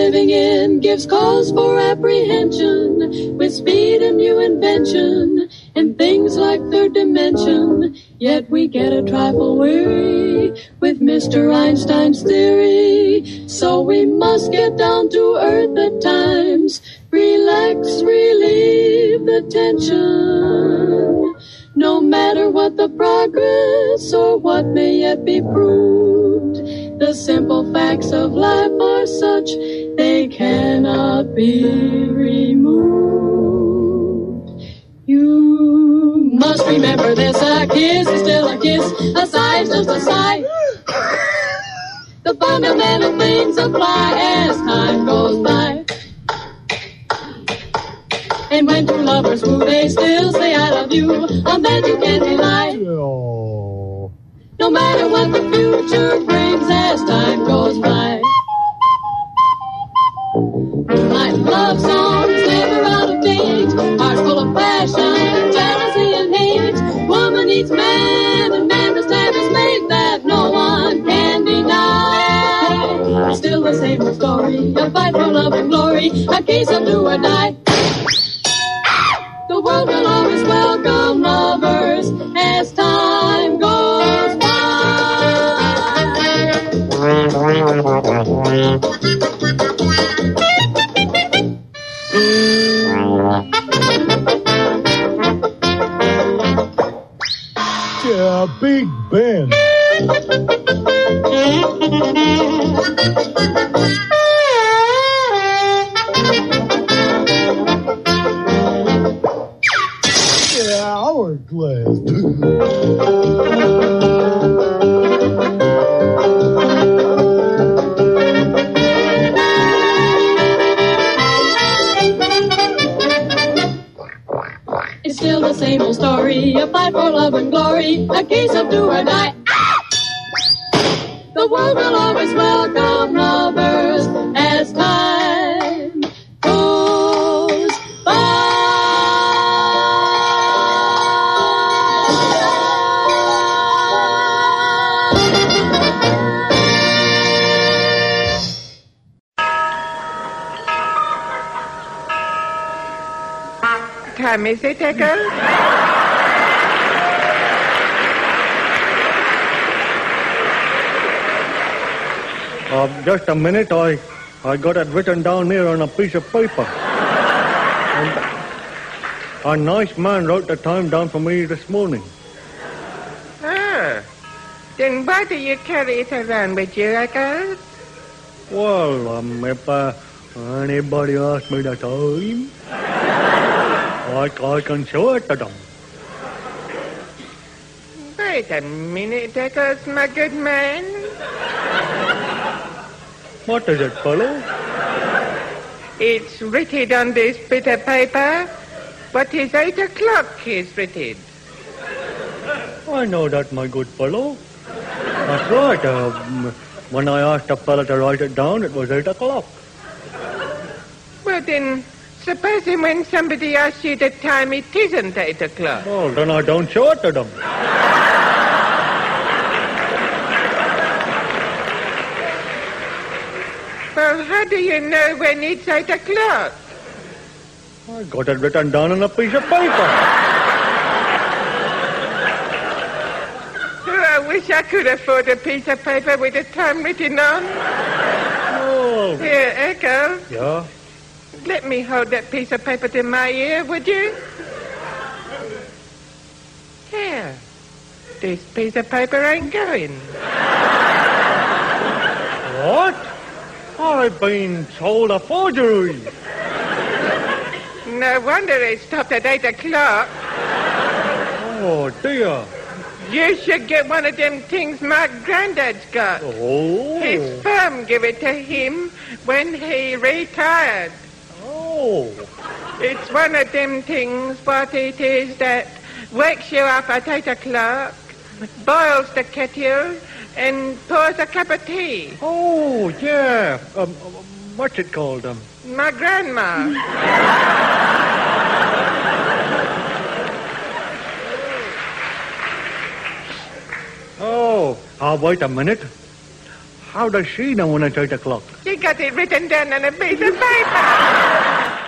living in gives cause for apprehension, with speed and new invention, and things like third dimension. Yet we get a trifle weary with Mr. Einstein's theory. So we must get down to earth at times, relax, relieve the tension. No matter what the progress or what may yet be proved, the simple facts of life are such they cannot be removed. You must remember this, a kiss is still a kiss, a sigh is just a sigh. The fundamental things apply as time goes by. And when two lovers woo, they still say I love you, on that you can rely. Oh. No matter what the future brings as time goes by. My love songs never out of date, hearts full of passion, jealousy and hate. Woman needs man, and man must have his mate that no one can deny. Still the same old story, a fight for love and glory, a case of do or die. The world will always welcome lovers as time goes by. Yeah, Big Ben. Hourglass. It's still the same old story, a fight for love and glory, a case of do or die. The world will always welcome lovers as time goes by. Time is it, Echo? Just a minute. I got it written down here on a piece of paper. And a nice man wrote the time down for me this morning. Ah, then why do you carry it around with you, Echo? Well, if anybody asks me the time, I can show it to them. Wait a minute, Eccles, my good man. What is it, fellow? It's written on this bit of paper, but it's 8 o'clock is written. I know that, my good fellow. That's right. When I asked the fellow to write it down, it was 8 o'clock. Well, then, supposing when somebody asks you the time, it isn't 8 o'clock. Well, then I don't show it to them. Well, how do you know when it's 8 o'clock? I got it written down on a piece of paper. Oh, I wish I could afford a piece of paper with the time written on. Oh. Here, Echo. Yeah? Let me hold that piece of paper to my ear, would you? Here. This piece of paper ain't going. What? I've been told a forgery. No wonder it stopped at 8 o'clock. Oh, dear. You should get one of them things my granddad's got. Oh. His firm gave it to him when he retired. Oh. It's one of them things, what it is, that wakes you up at 8 o'clock, boils the kettle, and pours a cup of tea. Oh, yeah. What's it called? My grandma. Oh, wait a minute. How does she know when it's 8 o'clock? She got it written down on a piece of paper.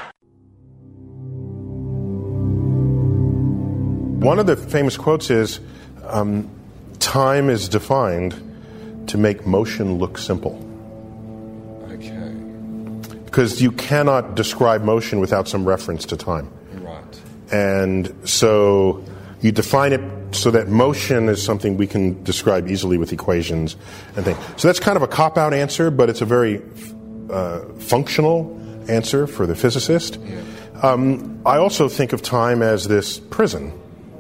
One of the famous quotes is, time is defined to make motion look simple. Okay. Because you cannot describe motion without some reference to time. Right. And so you define it so that motion is something we can describe easily with equations and things. So that's kind of a cop-out answer, but it's a very functional answer for the physicist. Yeah. I also think of time as this prison.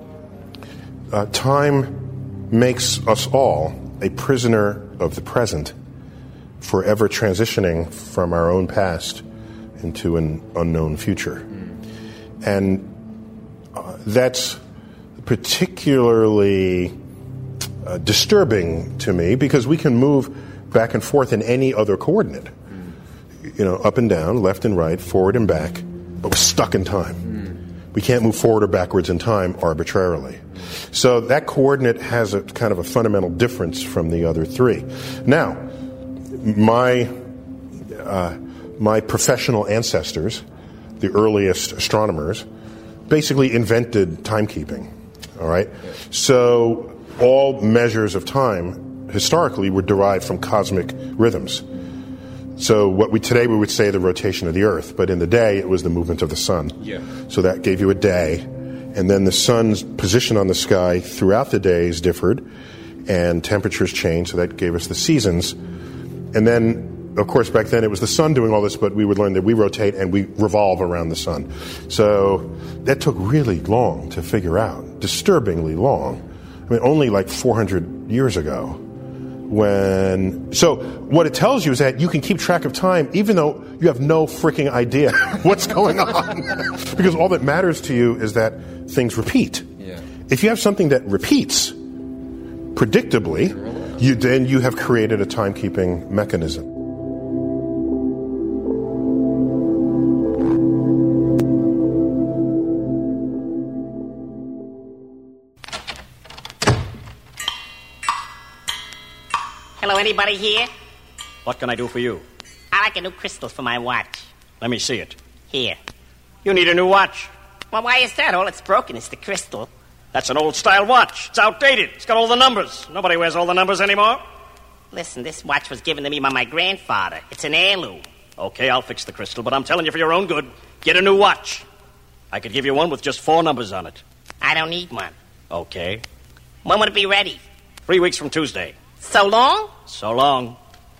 Time makes us all a prisoner of the present, forever transitioning from our own past into an unknown future. And that's particularly disturbing to me because we can move back and forth in any other coordinate. You know, up and down, left and right, forward and back, but we're stuck in time. We can't move forward or backwards in time arbitrarily. So that coordinate has a kind of a fundamental difference from the other three. Now, my professional ancestors, the earliest astronomers, basically invented timekeeping. All right? So all measures of time historically were derived from cosmic rhythms. So today we would say the rotation of the Earth, but in the day it was the movement of the sun. Yeah. So that gave you a day, and then the sun's position on the sky throughout the days differed, and temperatures changed, so that gave us the seasons. And then, of course, back then it was the sun doing all this, but we would learn that we rotate and we revolve around the sun. So that took really long to figure out, disturbingly long. I mean, only like 400 years ago. So what it tells you is that you can keep track of time even though you have no freaking idea what's going on. Because all that matters to you is that things repeat. Yeah. If you have something that repeats predictably, then you have created a timekeeping mechanism. Hello, anybody here? What can I do for you? I like a new crystal for my watch. Let me see it. Here. You need a new watch. Well, why is that? All it's broken is the crystal. That's an old-style watch. It's outdated. It's got all the numbers. Nobody wears all the numbers anymore. Listen, this watch was given to me by my grandfather. It's an heirloom. Okay, I'll fix the crystal, but I'm telling you for your own good, get a new watch. I could give you one with just 4 numbers on it. I don't need one. Okay. When would it be ready? 3 weeks from Tuesday. So long? So long.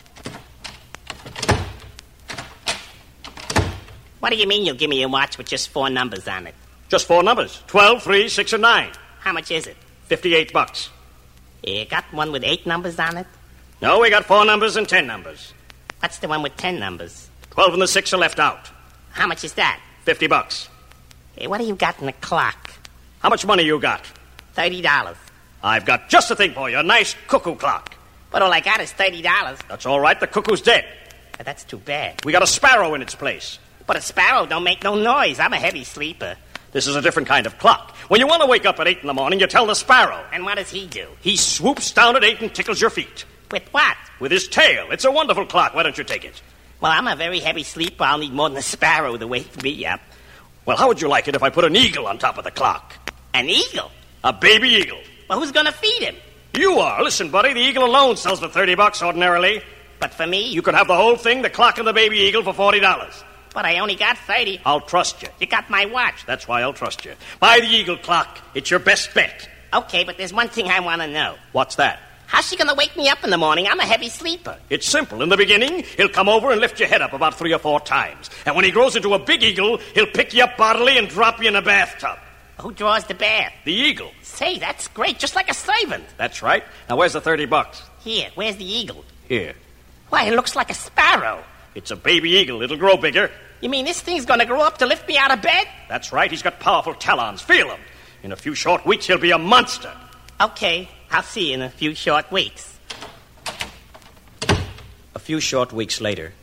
What do you mean you'll give me a watch with just 4 numbers on it? Just 4 numbers. 12, 3, 6, and 9. How much is it? $58. You got one with 8 numbers on it? No, we got 4 numbers and 10 numbers. What's the one with 10 numbers? 12 and the 6 are left out. How much is that? $50. Hey, what do you got in the clock? How much money you got? $30. I've got just the thing for you, a nice cuckoo clock. But all I got is $30. That's all right, the cuckoo's dead. That's too bad. We got a sparrow in its place. But a sparrow don't make no noise. I'm a heavy sleeper. This is a different kind of clock. When you want to wake up at 8 in the morning, you tell the sparrow. And what does he do? He swoops down at 8 and tickles your feet. With what? With his tail. It's a wonderful clock. Why don't you take it? Well, I'm a very heavy sleeper. I'll need more than a sparrow to wake me up. Well, how would you like it if I put an eagle on top of the clock? An eagle? A baby eagle. Well, who's going to feed him? You are. Listen, buddy, the eagle alone sells for $30 ordinarily. But for me? You could have the whole thing, the clock and the baby eagle, for $40. But I only got 30. I'll trust you. You got my watch. That's why I'll trust you. Buy the eagle clock. It's your best bet. Okay, but there's one thing I want to know. What's that? How's she going to wake me up in the morning? I'm a heavy sleeper. It's simple. In the beginning, he'll come over and lift your head up about 3 or 4 times. And when he grows into a big eagle, he'll pick you up bodily and drop you in a bathtub. Who draws the bath? The eagle. Say, that's great. Just like a servant. That's right. Now, where's the $30? Here. Where's the eagle? Here. Why, it looks like a sparrow. It's a baby eagle. It'll grow bigger. You mean this thing's going to grow up to lift me out of bed? That's right. He's got powerful talons. Feel them. In a few short weeks, he'll be a monster. Okay. I'll see you in a few short weeks. A few short weeks later.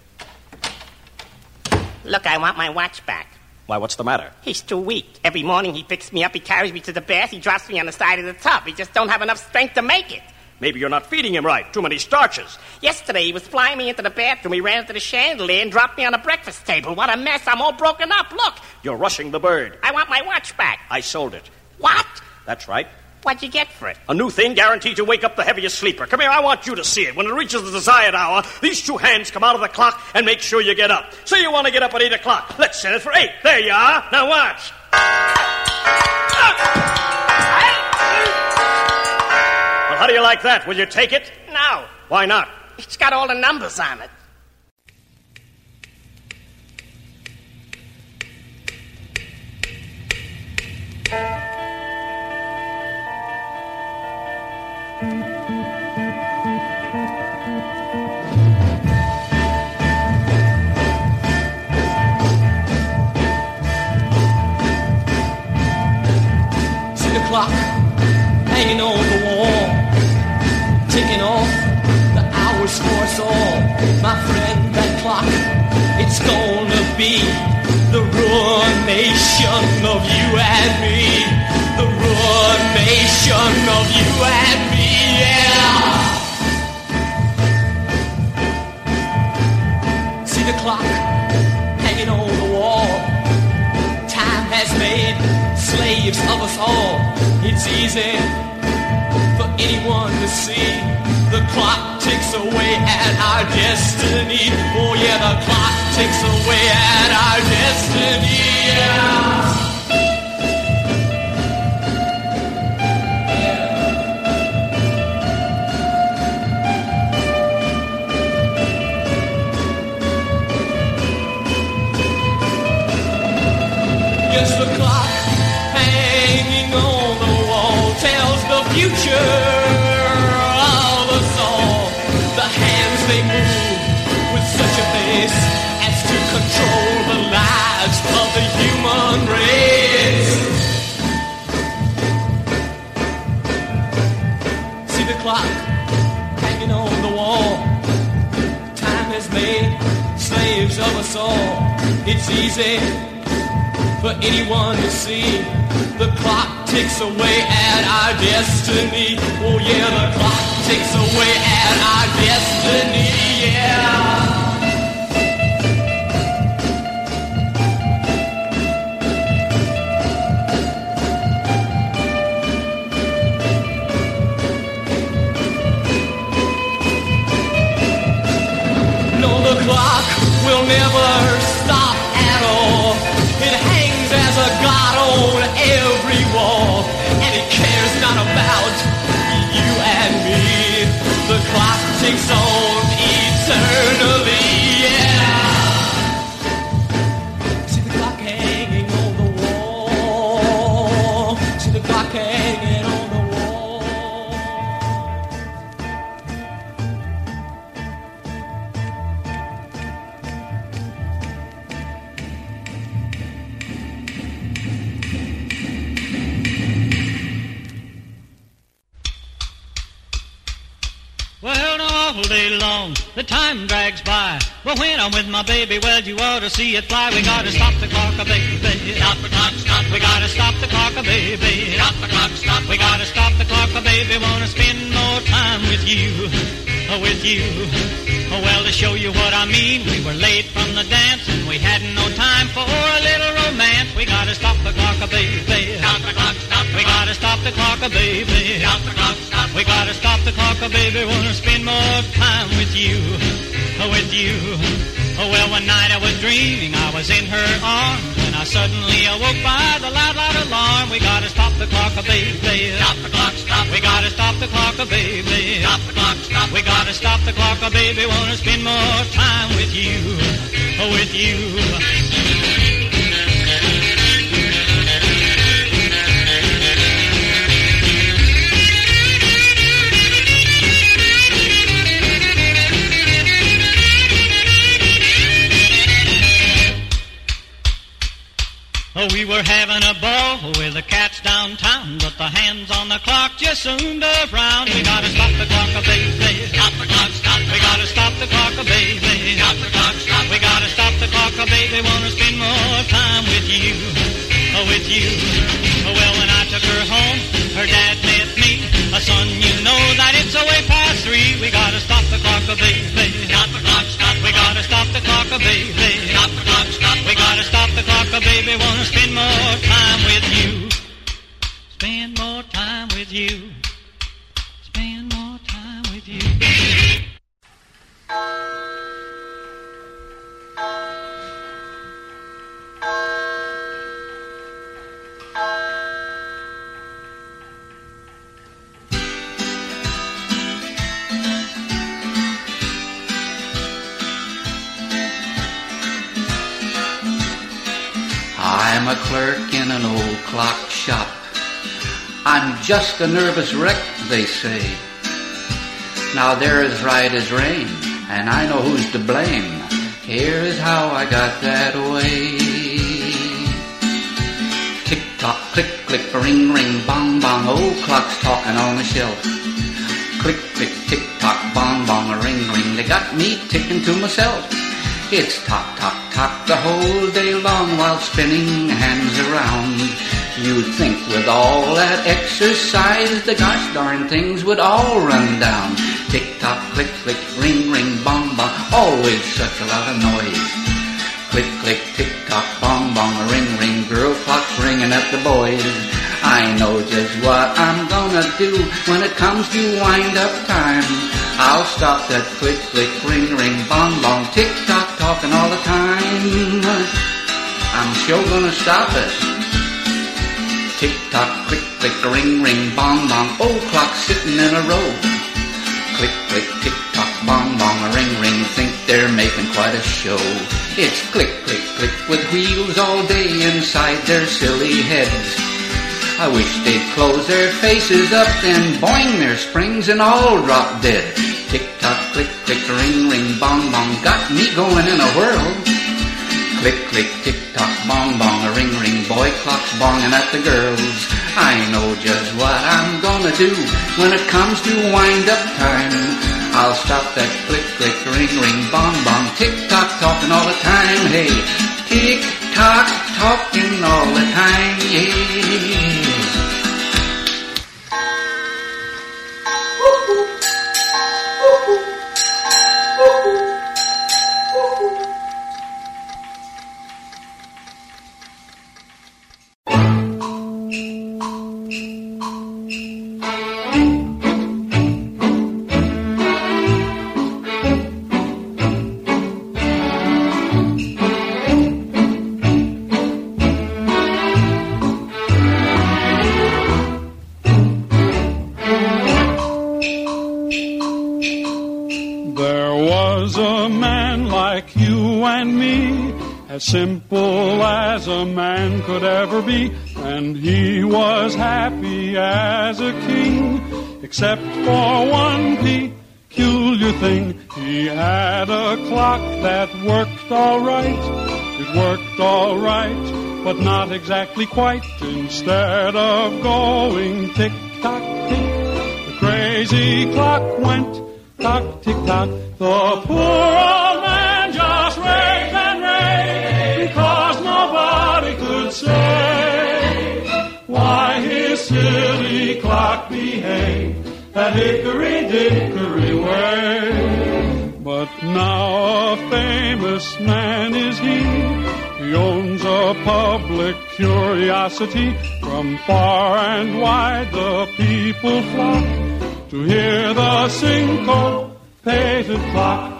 Look, I want my watch back. Why, what's the matter? He's too weak. Every morning he picks me up, he carries me to the bath, he drops me on the side of the tub. He just don't have enough strength to make it. Maybe you're not feeding him right. Too many starches. Yesterday, he was flying me into the bathroom. He ran into the chandelier and dropped me on the breakfast table. What a mess. I'm all broken up. Look. You're rushing the bird. I want my watch back. I sold it. What? That's right. What'd you get for it? A new thing guaranteed to wake up the heaviest sleeper. Come here, I want you to see it. When it reaches the desired hour, these two hands come out of the clock and make sure you get up. Say you want to get up at 8 o'clock. Let's set it for 8. There you are. Now watch. Well, how do you like that? Will you take it? No. Why not? It's got all the numbers on it. See the clock hanging on the wall, ticking off the hours for us all. My friend, that clock, it's gonna be the ruination of you and me. The ruination of you and me, yeah. See the clock hanging on the wall. Time has made slaves of us all. It's easy for anyone to see. The clock ticks away at our destiny. Oh yeah, the clock ticks away at our destiny, yeah. Yes, the clock hanging on the wall tells the future of us all. The hands, they move with such a pace as to control the lives of the human race. See the clock hanging on the wall. Time has made slaves of us all. It's easy for anyone to see. The clock ticks away at our destiny. Oh yeah, the clock ticks away at our destiny, yeah. No, the clock will never stop at all. It hangs as a god on every wall, and it cares not about you and me. The clock ticks on eternally, yeah. See the clock hanging on the wall. See the clock hanging on the wall. Well, now all day long, the time drags by. But when I'm with my baby, well, you ought to see it fly. We gotta stop the clock, baby. Stop the clock, stop. We gotta stop the clock, baby. Stop the clock, stop. We gotta stop the clock, baby. Wanna spend more time with you, with you. Oh, well, to show you what I mean, we were late from the dance and we had no time for a little romance. We gotta stop the clock, baby. Stop the clock, stop. We gotta stop the clock, baby. Stop the clock, stop. We gotta stop the clock, baby. Wanna spend more time with you, with you. Oh, well, one night I was dreaming I was in her arms, and I suddenly awoke by the loud, loud alarm. We gotta stop the clock, baby. Stop the clock, stop. We gotta stop the clock, baby. Stop the clock, stop. We gotta stop the clock, baby. Wanna spend more time with you, with you. Oh, we were having a ball with the cats downtown, but the hands on the clock just zoomed around. We gotta stop the clock, baby. Stop the clock, stop. We gotta stop the clock, baby. Stop the clock, stop. We gotta stop the clock, baby. Wanna spend more time with you, with you. Oh, well, when I took her home, her dad met me. Son, you know that it's a way baby. Stop the clock, stop. We gotta stop the clock, baby. Stop the clock, stop. We gotta stop the clock, baby. Wanna spend more time with you. Spend more time with you. Spend more time with you. I'm a clerk in an old clock shop. I'm just a nervous wreck, they say. Now they're as right as rain, and I know who's to blame. Here is how I got that way. Tick-tock, click, click, ring, ring, bong, bong. Old clock's talking on the shelf. Click, click, tick-tock, bong, bong, ring, ring. They got me ticking to myself. It's tock, tock, tock the whole day long while spinning hands around. You'd think with all that exercise the gosh darn things would all run down. Tick-tock, click, click, ring, ring, bong, bong. Always such a lot of noise. Click, click, tick-tock, bong, bong, ring, ring. Girl clock's ringing at the boys. I know just what I'm gonna do when it comes to wind-up time. I'll stop that click, click, ring, ring, bong, bong, tick-tock, talking all the time. I'm sure gonna stop it. Tick-tock, click, click, ring, ring, bong, bong, old clock sitting in a row. Click, click, tick-tock, bong, bong, ring, ring, think they're making quite a show. It's click, click, click with wheels all day inside their silly heads. I wish they'd close their faces up, then boing their springs and all drop dead. Tick-tock, click, click, ring, ring, bong, bong, got me going in a whirl. Click, click, tick-tock, bong, bong, a ring, ring, boy clock's bonging at the girls. I know just what I'm gonna do when it comes to wind-up time. I'll stop that click, click, ring, ring, bong, bong, tick-tock, talking all the time. Hey, tick-tock, talking all the time, yeah. Simple as a man could ever be, and he was happy as a king, except for one peculiar thing. He had a clock that worked all right. It worked all right, but not exactly quite. Instead of going tick-tock, tick, the crazy clock went tock-tick-tock. The poor old man just raved and raved, because nobody could say why his silly clock behaved that hickory-dickory way. But now a famous man is he. He owns a public curiosity. From far and wide the people flock to hear the syncopated clock.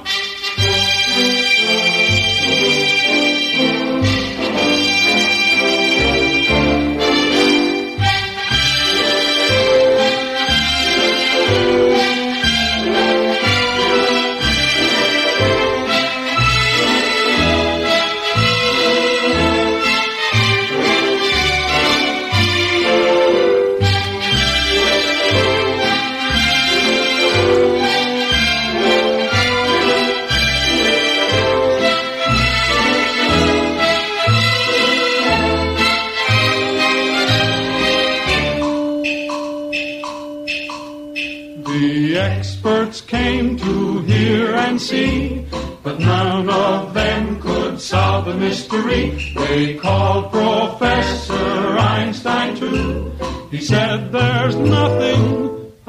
Came to hear and see, but none of them could solve the mystery. They called Professor Einstein too. He said there's nothing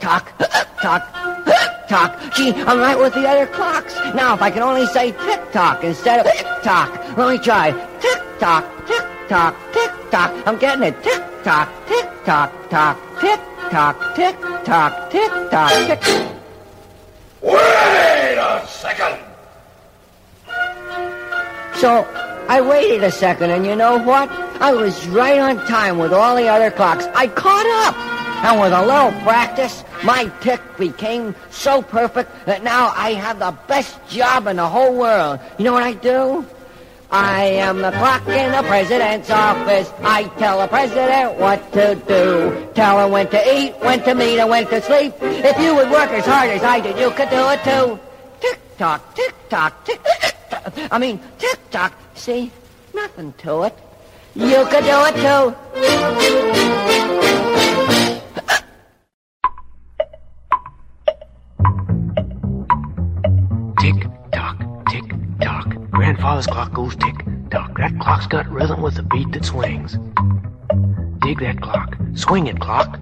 tock, tock, tock. Gee, I'm right with the other clocks. Now, if I can only say tick-tock instead of tick-tock. Let me try. Tick-tock, tick-tock, tick-tock. I'm getting it. Tick-tock, tick-tock, tock, tick-tock, tick-tock, tick-tock, tick. Wait a second. So, I waited a second, and you know what? I was right on time with all the other clocks. I caught up. And with a little practice, my tick became so perfect that now I have the best job in the whole world. You know what I do? I am the clock in the president's office. I tell the president what to do. Tell him when to eat, when to meet, and when to sleep. If you would work as hard as I did, you could do it too. Tick-tock, tick-tock, tick-tock. I mean, tick-tock. See? Nothing to it. You could do it too. Tick-tock, tick-tock. Grandfather's clock goes tick-tock. That clock's got rhythm with a beat that swings. Dig that clock. Swing it, clock.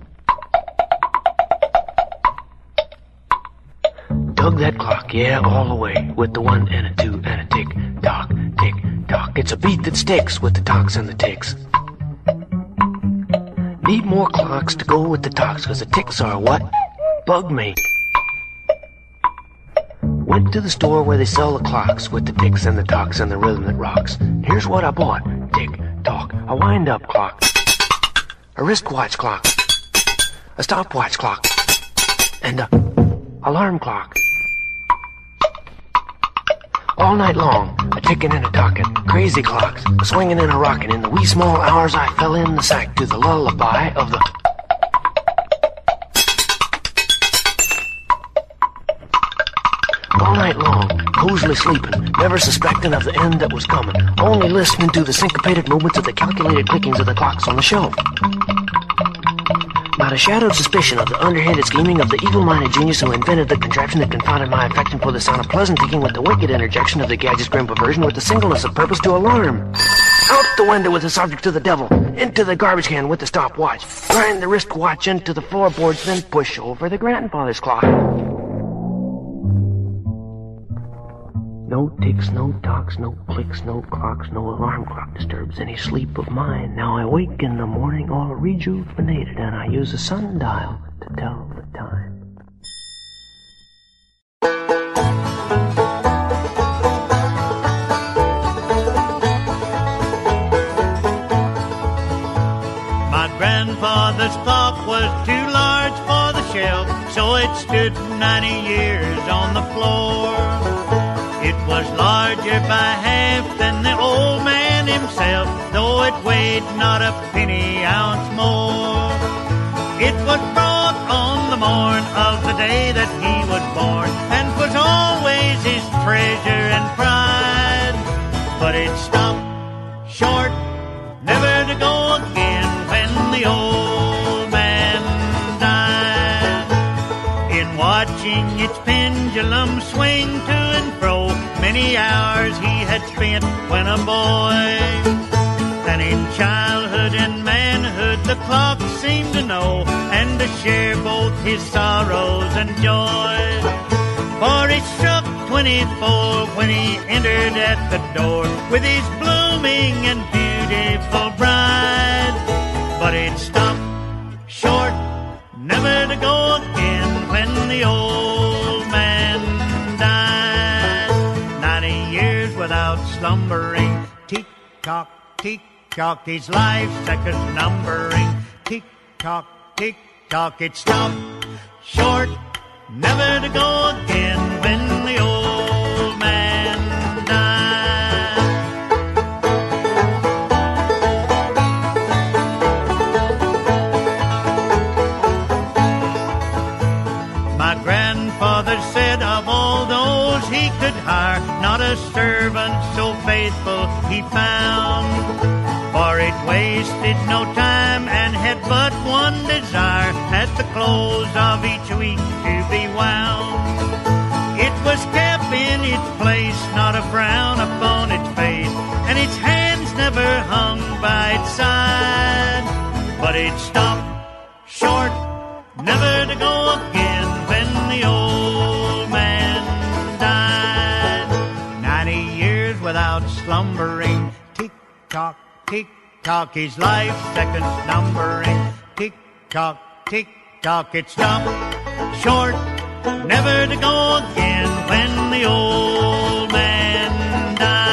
Dug that clock, yeah, all the way. With the 1 and a 2 and a tick-tock, tick-tock. It's a beat that sticks with the tocks and the ticks. Need more clocks to go with the tocks, 'cause the ticks are what? Bug me. Went to the store where they sell the clocks with the ticks and the tocks and the rhythm that rocks. Here's what I bought. Tick-tock, a wind-up clock, a wristwatch clock, a stopwatch clock, and a alarm clock. All night long, a ticking and a talking, crazy clocks, a swinging and a rocking. In the wee small hours I fell in the sack to the lullaby of the... All night long, cozily sleeping, never suspecting of the end that was coming, only listening to the syncopated movements of the calculated clickings of the clocks on the shelf. Not a shadow of suspicion of the underhanded scheming of the evil-minded genius who invented the contraption that confounded my affection for the sound of pleasant thinking with the wicked interjection of the gadget's grim perversion with the singleness of purpose to alarm. Out the window with the subject to the devil, into the garbage can with the stopwatch, grind the wristwatch into the floorboards, then push over the grandfather's clock. No ticks, no tocks, no clicks, no clocks, no alarm clock disturbs any sleep of mine. Now I wake in the morning all rejuvenated, and I use a sundial to tell the time. My grandfather's clock was too large for the shelf, so it stood 90 years on the floor. It was larger by half than the old man himself, though it weighed not a penny ounce more. It was brought on the morn of the day that he was born, and was always his treasure and pride. But it stopped short, never to go again when the old man died. In watching its pendulum swing to and fro, many hours he had spent when a boy. Then in childhood and manhood the clock seemed to know, and to share both his sorrows and joy. For it struck 24 when he entered at the door with his blooming and beautiful bride. But it stopped short, never to go again when the old man died. 90 years without slumbering, tick-tock, tick-tock, his life seconds numbering, tick-tock, tick-tock, it stopped short, never to go again when the old man died. My grandfather said of all those he could hire, not a servant so faithful he found. For it wasted no time and had but one desire, at the close of each week to be wound. It was kept in its place, not a frown upon its face, and its hands never hung by its side. But it stopped short, never to go again when the old man died. 90 years without slumbering, tick-tock, tick-tock, his life seconds numbering, tick-tock, tick-tock, it's dumb, short, never to go again when the old man died.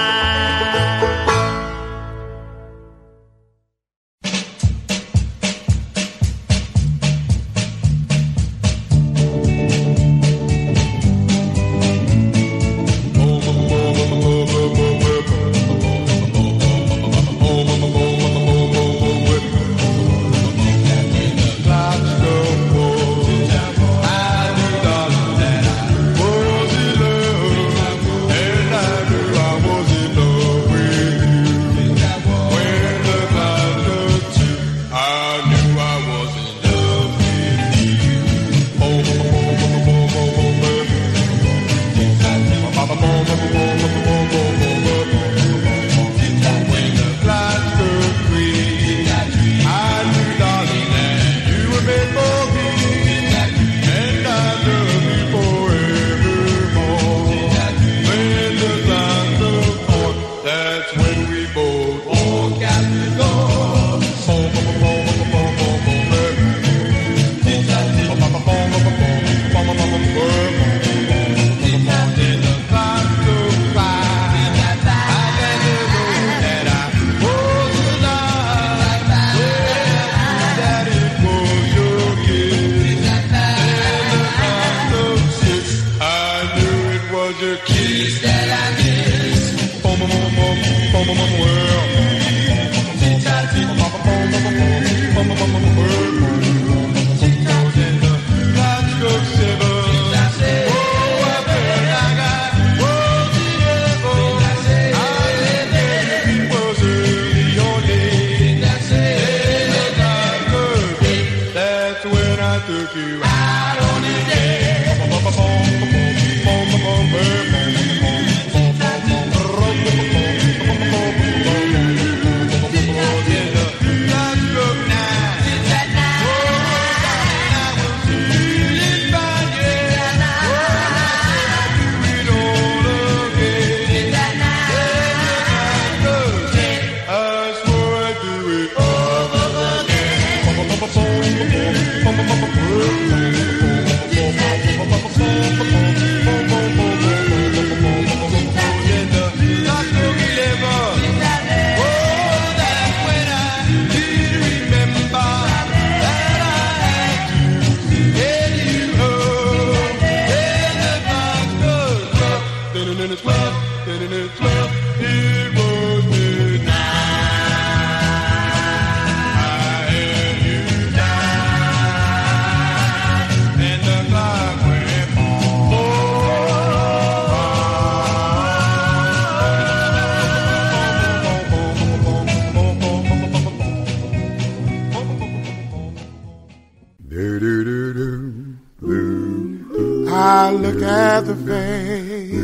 I look at the face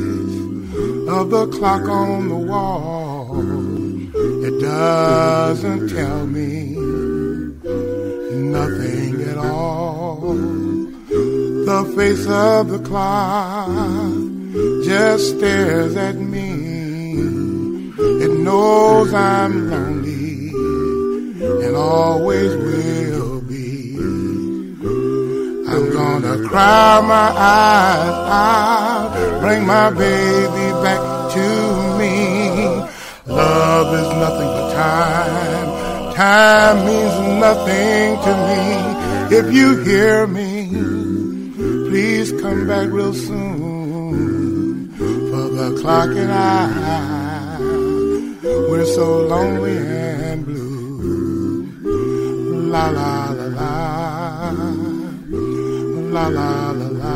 of the clock on the wall. It doesn't tell me nothing at all. The face of the clock just stares at me. It knows I'm lonely and always will be. I'm gonna cry my eyes out, bring my baby back to me. Love is nothing but time. Time means nothing to me. If you hear me, please come back real soon. For the clock and I, we're so lonely and blue. La la la la, la la la la.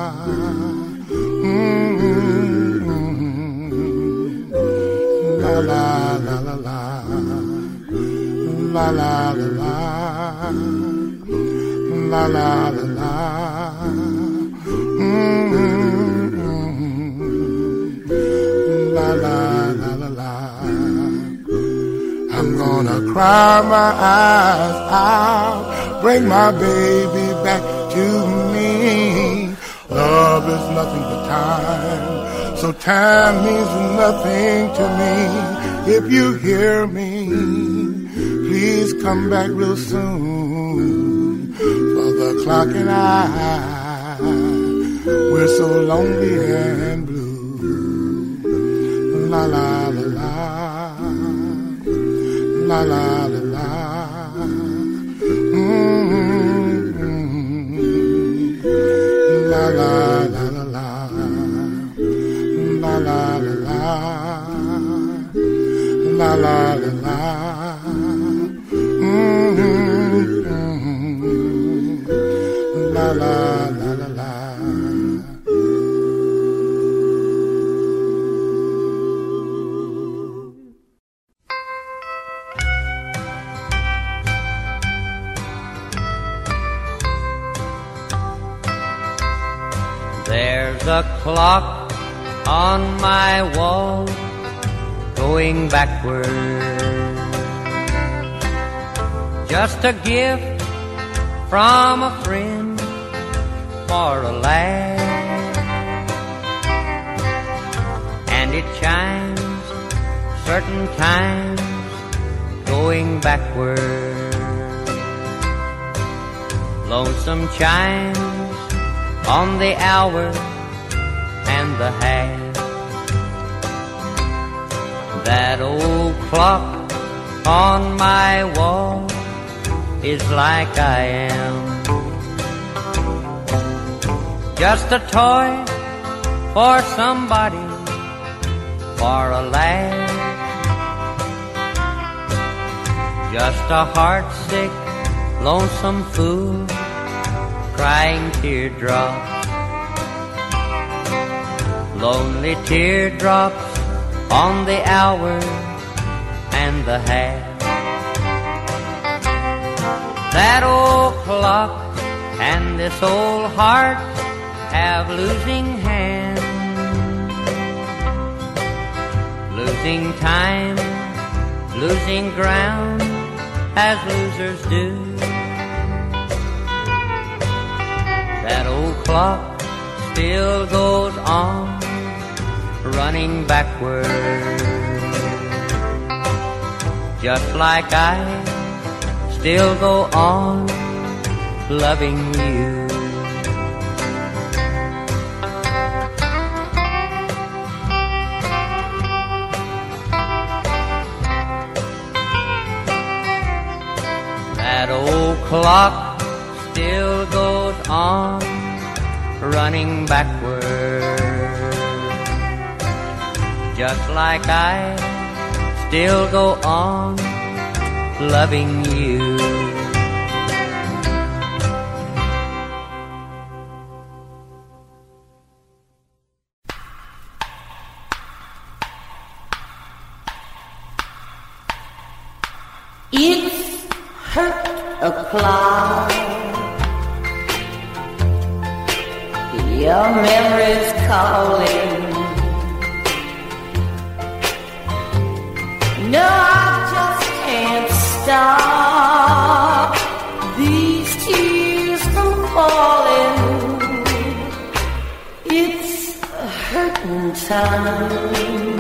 La la la la la, la la la la, la la la la. La la la la la. I'm gonna cry my eyes out, bring my baby back love is nothing but time. So time means nothing to me. If you hear me, please come back real soon. For the clock and I, we're so lonely and blue. La la la la, la la la la. La la la la la, la la la la, la la la la, la la la la la. There's a clock on my wall going backward. Just a gift from a friend for a laugh. And it chimes certain times going backward. Lonesome chimes on the hour and the half. That old clock on my wall is like I am, just a toy for somebody, for a laugh. Just a heartsick, lonesome fool crying teardrops, lonely teardrops on the hour and the half. That old clock and this old heart have losing hands, losing time, losing ground as losers do. That old clock still goes on, running backward, just like I still go on loving you. That old clock still goes on, running backward, just like I still go on loving you. It's hurt o'clock. Your memory's calling. No, I just can't stop these tears from falling. It's a hurting time.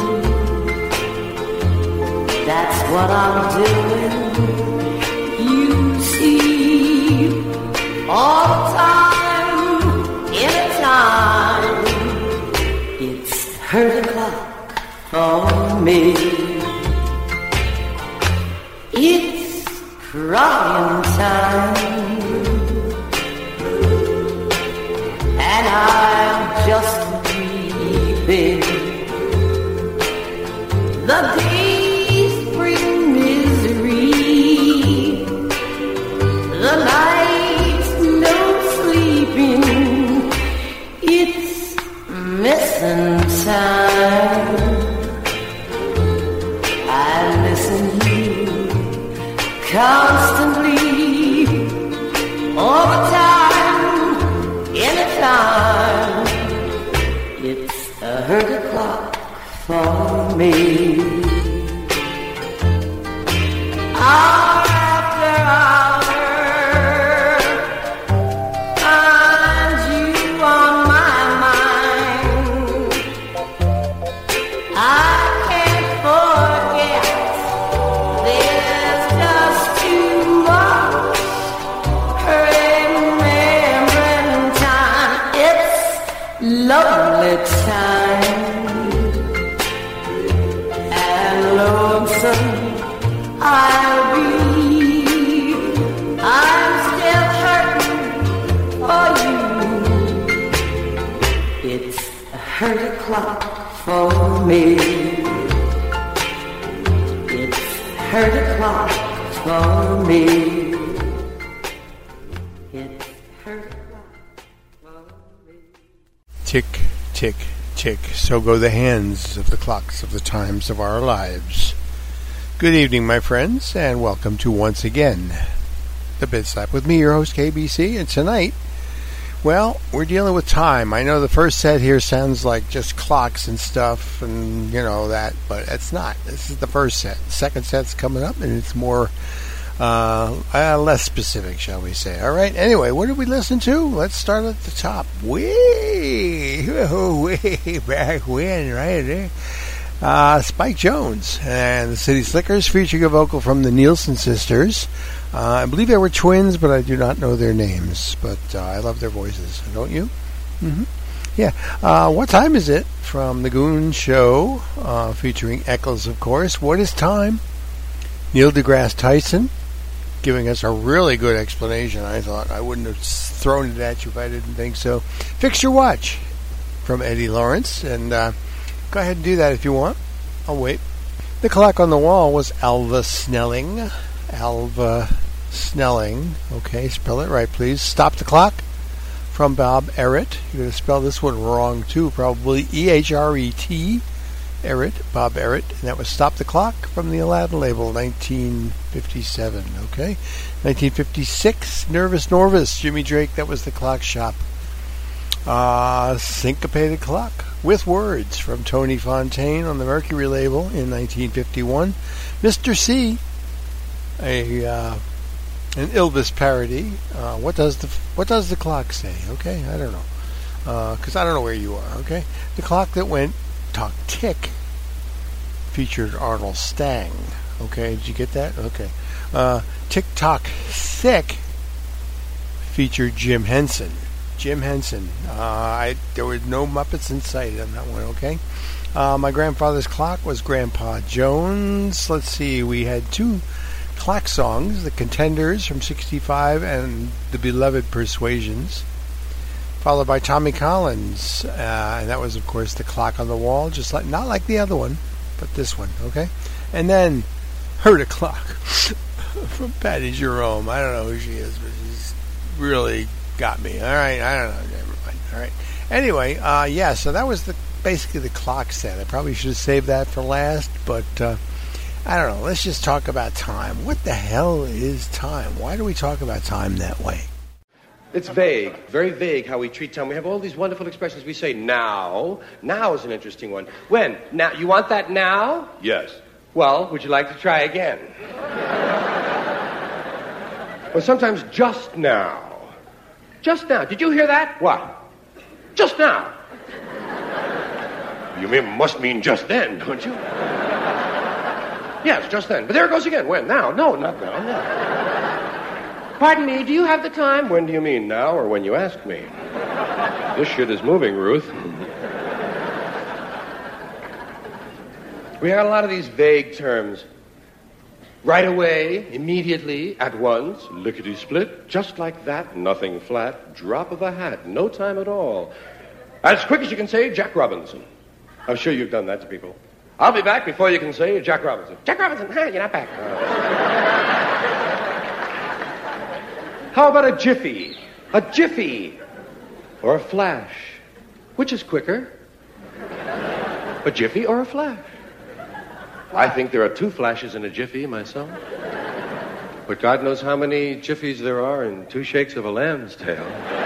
That's what I'm doing. You see, all the time, anytime, it's hurt o'clock for me. It's crying time, and I'm just weeping. The days bring misery, the nights no sleeping. It's missing time. I listen here constantly, all the time, anytime. It's a hurt o'clock for me. Hour after hour, find you on my mind. heard a clock for me. It's heard a clock for me. It's heard a clock for me. Tick, tick, tick. So go the hands of the clocks of the times of our lives. Good evening, my friends, and welcome to once again the Bit Slap with me, your host KBC. And tonight, well, we're dealing with time. I know the first set here sounds like just clocks and stuff and, you know, that, but it's not. This is the first set. The second set's coming up, and it's more, less specific, shall we say. All right, anyway, what did we listen to? Let's start at the top. Way back when, right there. Spike Jones and the City Slickers, featuring a vocal from the Nielsen Sisters. I believe they were twins, but I do not know their names. But I love their voices, don't you? Mm-hmm. Yeah. What Time Is It? From The Goon Show, featuring Eccles, of course. What is Time? Neil deGrasse Tyson, giving us a really good explanation. I thought I wouldn't have thrown it at you if I didn't think so. Fix Your Watch, from Eddie Lawrence. And go ahead and do that if you want. I'll wait. The Clock on the Wall was Alva Snelling. Alva Snelling. Okay, spell it right, please. Stop the Clock, from Bob Ehret. You're going to spell this one wrong, too, probably. E-H-R-E-T. Ehret, Bob Ehret. And that was Stop the Clock, from the Aladdin label, 1957. Okay. 1956, Nervous Norvus, Jimmy Drake. That was The Clock Shop. Syncopated Clock, with Words, from Tony Fontaine on the Mercury label in 1951. Mr. C, an Elvis parody. What does the clock say? Okay, I don't know, because I don't know where you are. Okay, The Clock That Went Talk Tick featured Arnold Stang. Okay, did you get that? Okay. Tick Tock Thick featured Jim Henson. Jim Henson. There were no Muppets in sight on that one, okay? My grandfather's clock was Grandpa Jones. Let's see, we had two clock songs, The Contenders from 65 and The Beloved Persuasions, followed by Tommy Collins. And that was, of course, The Clock on the Wall, just like, not like the other one, but this one, okay? And then Heard a Clock from Patty Jerome. I don't know who she is, but she's really got me. All right, I don't know. Never mind. All right. Anyway, yeah, so that was basically the clock set. I probably should have saved that for last, but I don't know. Let's just talk about time. What the hell is time? Why do we talk about time that way? It's vague, very vague how we treat time. We have all these wonderful expressions. We say now. Now is an interesting one. When? Now. You want that now? Yes. Well, would you like to try again? Well, sometimes just now. Just now. Did you hear that? What? Just now. You must mean just then, don't you? Yes, just then. But there it goes again. When? Now? No, not now. No. Pardon me, do you have the time? When do you mean, now or when you ask me? This shit is moving, Ruth. We have a lot of these vague terms. Right away, immediately, at once, lickety-split, just like that, nothing flat, drop of a hat, no time at all. As quick as you can say, Jack Robinson. I'm sure you've done that to people. I'll be back before you can say Jack Robinson. Jack Robinson, you're not back. How about a jiffy? A jiffy. Or a flash. Which is quicker? A jiffy or a flash? I think there are two flashes in a jiffy myself. But God knows how many jiffies there are in 2 shakes of a lamb's tail.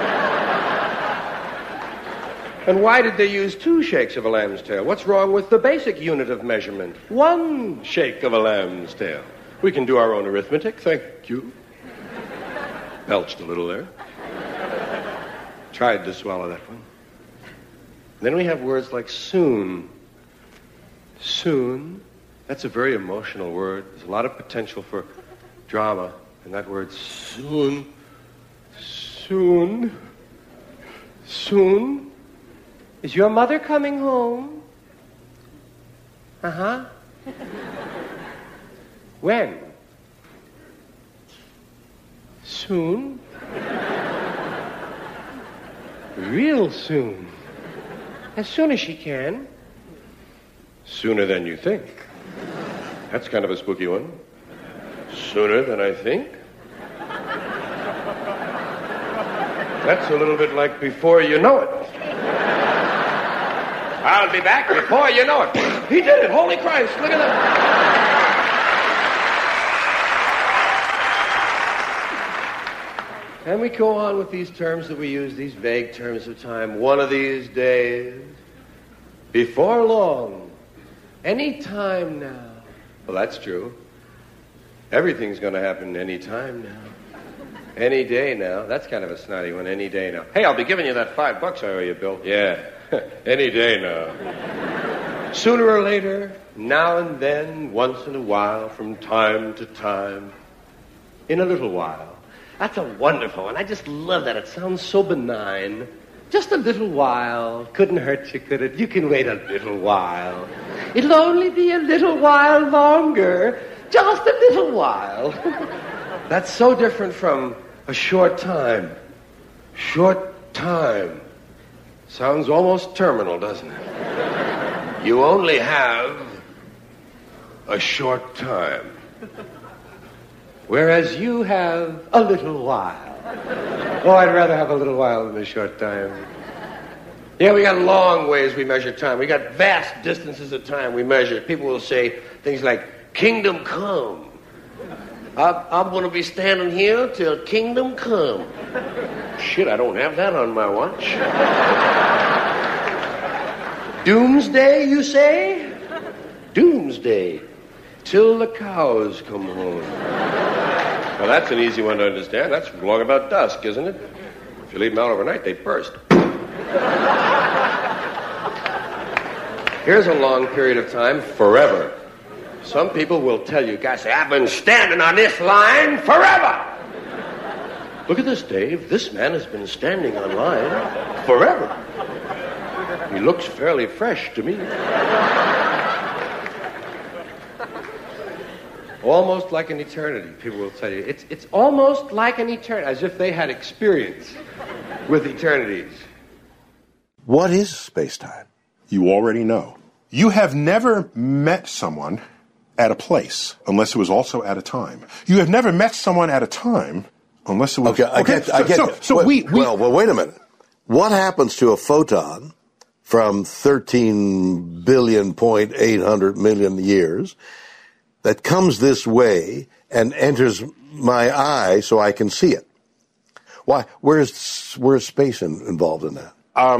And why did they use 2 shakes of a lamb's tail? What's wrong with the basic unit of measurement? 1 shake of a lamb's tail. We can do our own arithmetic, thank you. Belched a little there. Tried to swallow that one. Then we have words like soon. Soon. That's a very emotional word. There's a lot of potential for drama in that word soon. Soon. Soon. Is your mother coming home? Uh-huh. When? Soon. Real soon. As soon as she can. Sooner than you think. That's kind of a spooky one. Sooner than I think. That's a little bit like before you know it. I'll be back before you know it. He did it. Holy Christ. Look at that. And we go on with these terms that we use, these vague terms of time. One of these days, before long, any time now. Well, that's true. Everything's going to happen any time now. Any day now. That's kind of a snotty one. Any day now. Hey, I'll be giving you that $5 I owe you, Bill. Yeah. Any day now. Sooner or later, now and then, once in a while, from time to time, in a little while. That's a wonderful one. I just love that. It sounds so benign. Just a little while. Couldn't hurt you, could it? You can wait a little while. It'll only be a little while longer. Just a little while. That's so different from a short time. Short time. Sounds almost terminal, doesn't it? You only have a short time. Whereas you have a little while. Oh, I'd rather have a little while than a short time. Yeah, we got long ways we measure time. We got vast distances of time we measure. People will say things like, kingdom come. I'm going to be standing here till kingdom come. Shit, I don't have that on my watch. Doomsday, you say? Doomsday. Till the cows come home. Well, that's an easy one to understand. That's long about dusk, isn't it? If you leave them out overnight, they burst. Here's a long period of time, forever. Some people will tell you, guys, say, I've been standing on this line forever. Look at this, Dave. This man has been standing on line forever. He looks fairly fresh to me. Almost like an eternity, people will tell you. It's almost like an eternity, as if they had experience with eternities. What is space-time? You already know. You have never met someone at a place unless it was also at a time. You have never met someone at a time unless it was... Okay, I get that. So well, wait a minute. What happens to a photon from 13,800 million years that comes this way and enters my eye so I can see it? Why? Where's space involved in that?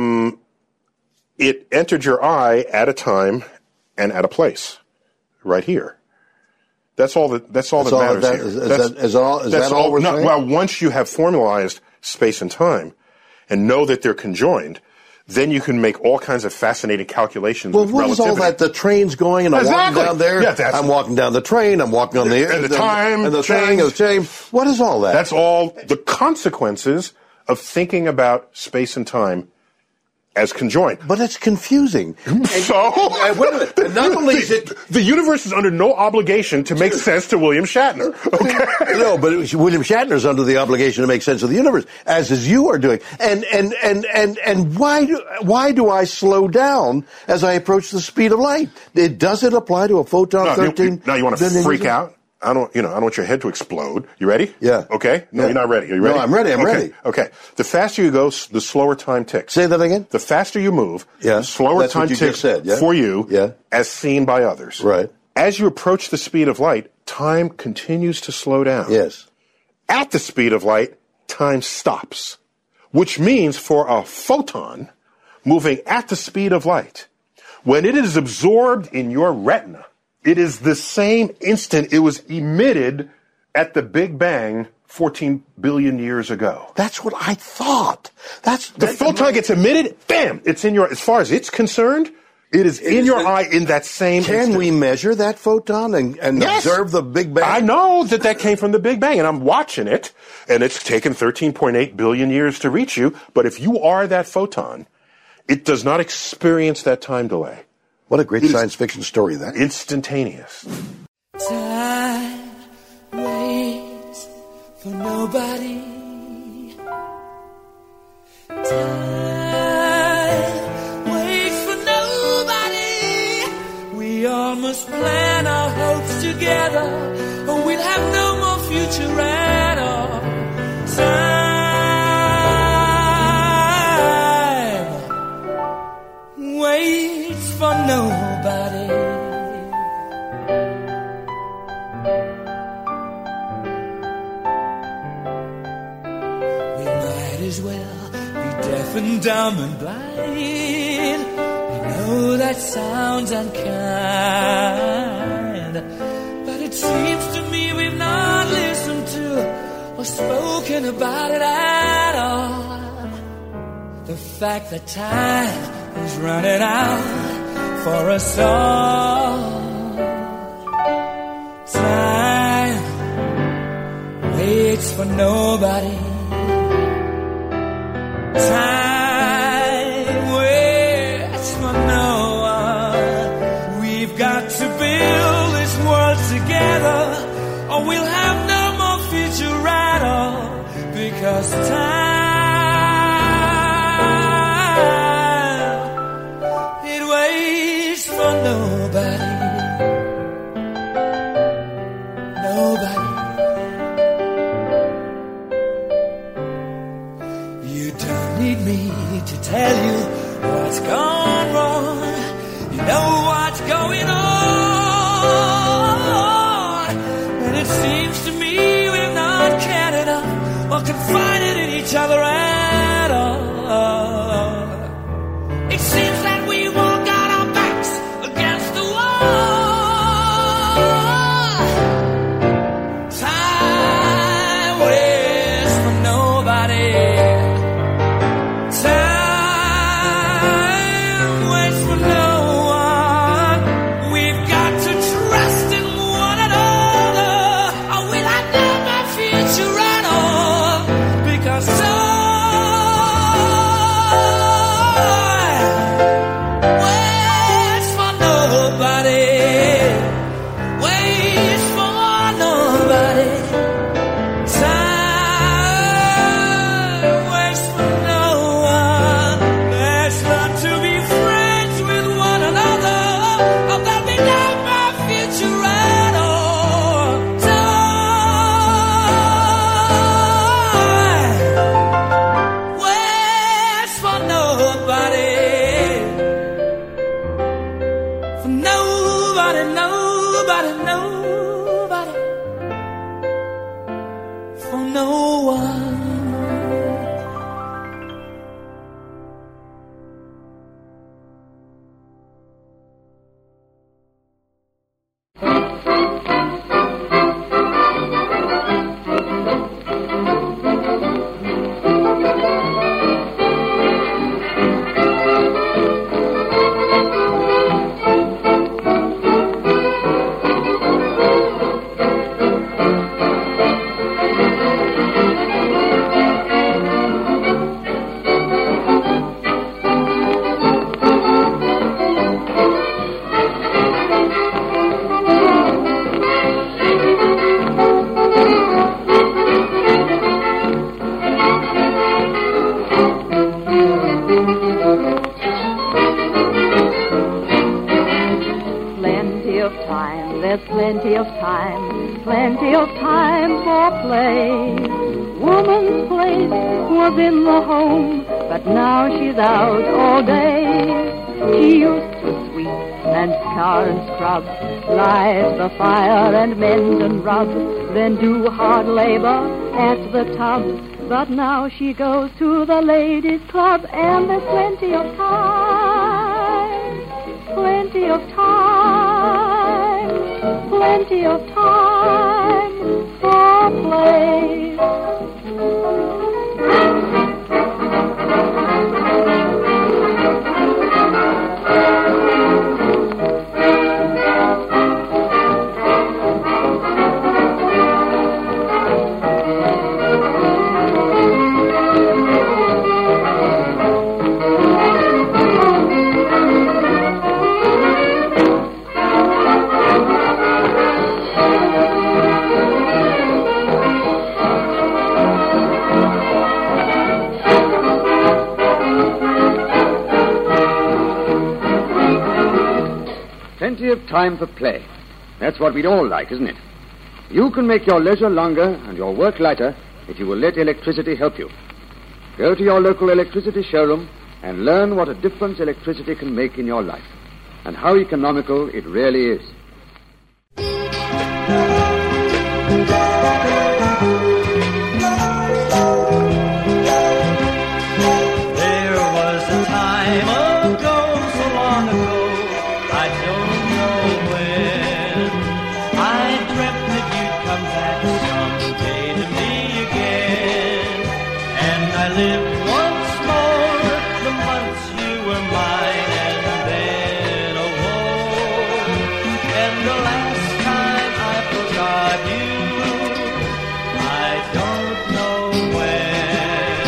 It entered your eye at a time and at a place, right here. That's all that matters here. Is that all we're saying? Well, once you have formalized space and time and know that they're conjoined, then you can make all kinds of fascinating calculations. Well, with what relativity. is all that? The train's going, and I'm walking down there. Yeah, I'm walking down the train. I'm walking on the and the time and the change. thing, and the chain. What is all that? That's all the consequences of thinking about space and time as conjoined. But it's confusing. So, wait a minute. And not only is it... The universe is under no obligation to make sense to William Shatner. Okay? No, but William Shatner's under the obligation to make sense of the universe, as you are doing. And why do I slow down as I approach the speed of light? Does it apply to a photon 13? Now you want to freak out? I don't want your head to explode. You ready? Yeah. Okay? No, yeah. You're not ready. Are you ready? No, I'm ready. I'm ready. Okay. The faster you go, the slower time ticks. Say that again? The faster you move, the slower time ticks for you, as seen by others. Right. As you approach the speed of light, time continues to slow down. Yes. At the speed of light, time stops. Which means for a photon moving at the speed of light, when it is absorbed in your retina, it is the same instant it was emitted at the Big Bang 14 billion years ago. That's what I thought. The photon gets emitted, bam! It's in your, as far as it's concerned, it is in your eye in that same instant. Can we measure that photon and observe the Big Bang? I know that came from the Big Bang, and I'm watching it, and it's taken 13.8 billion years to reach you, but if you are that photon, it does not experience that time delay. What a great science fiction story that. Instantaneous. Time waits for nobody. Time waits together, or we'll have no more future at all. Time waits for nobody. We might as well be deaf and dumb and blind. I know that sounds unkind, but it seems to me we've not listened to or spoken about it at all. The fact that time is running out for us all. Time waits for nobody. Time waits for no one. We've got to build this world together, or we'll have no more future at all. Because time, it waits for nobody. Nobody. You don't need me to tell you what's gone wrong. You know what's going on. And it seems to me we've not cared enough or confided in each other at all. It seems that we all got our backs against the wall. Time waits for nobody. Time waits for no one. We've got to trust in one another, or we'll have no more future at all. Because time waits for nobody. Waits for nobody. Time waits for no one. Let's learn to be friends with one another, or there'll be no more future at all. Time waits for nobody. For nobody, nobody, nobody. For no one. Plenty of time, there's plenty of time for play. Woman's place was in the home, but now she's out all day. She used to sweep and scour and scrub, light the fire and mend and rub, then do hard labor at the tub. But now she goes to the ladies' club, and there's plenty of time, plenty of time, plenty of time for play. Plenty of time for play. That's what we'd all like, isn't it? You can make your leisure longer and your work lighter if you will let electricity help you. Go to your local electricity showroom and learn what a difference electricity can make in your life and how economical it really is. There was a time ago, so long ago, I don't know when, I dreamt that you'd come back someday to me again, and I lived once more the months you were mine, and then oh, and the last time I forgot you, I don't know when.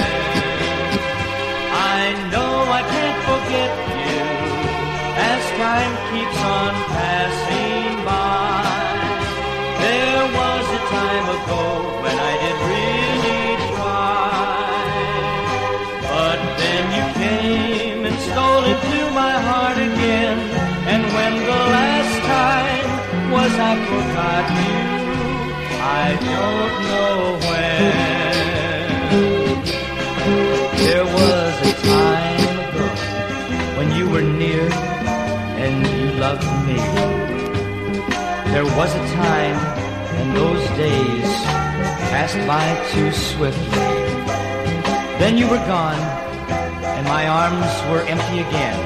I know I can't forget you as time keeps on passing by. There was a time ago when I did really try, but then you came and stole into my heart again, and when the last time was I forgot you, I don't know when. There was a time ago when you were near and you loved me. There was a time and those days passed by too swiftly. Then you were gone and my arms were empty again.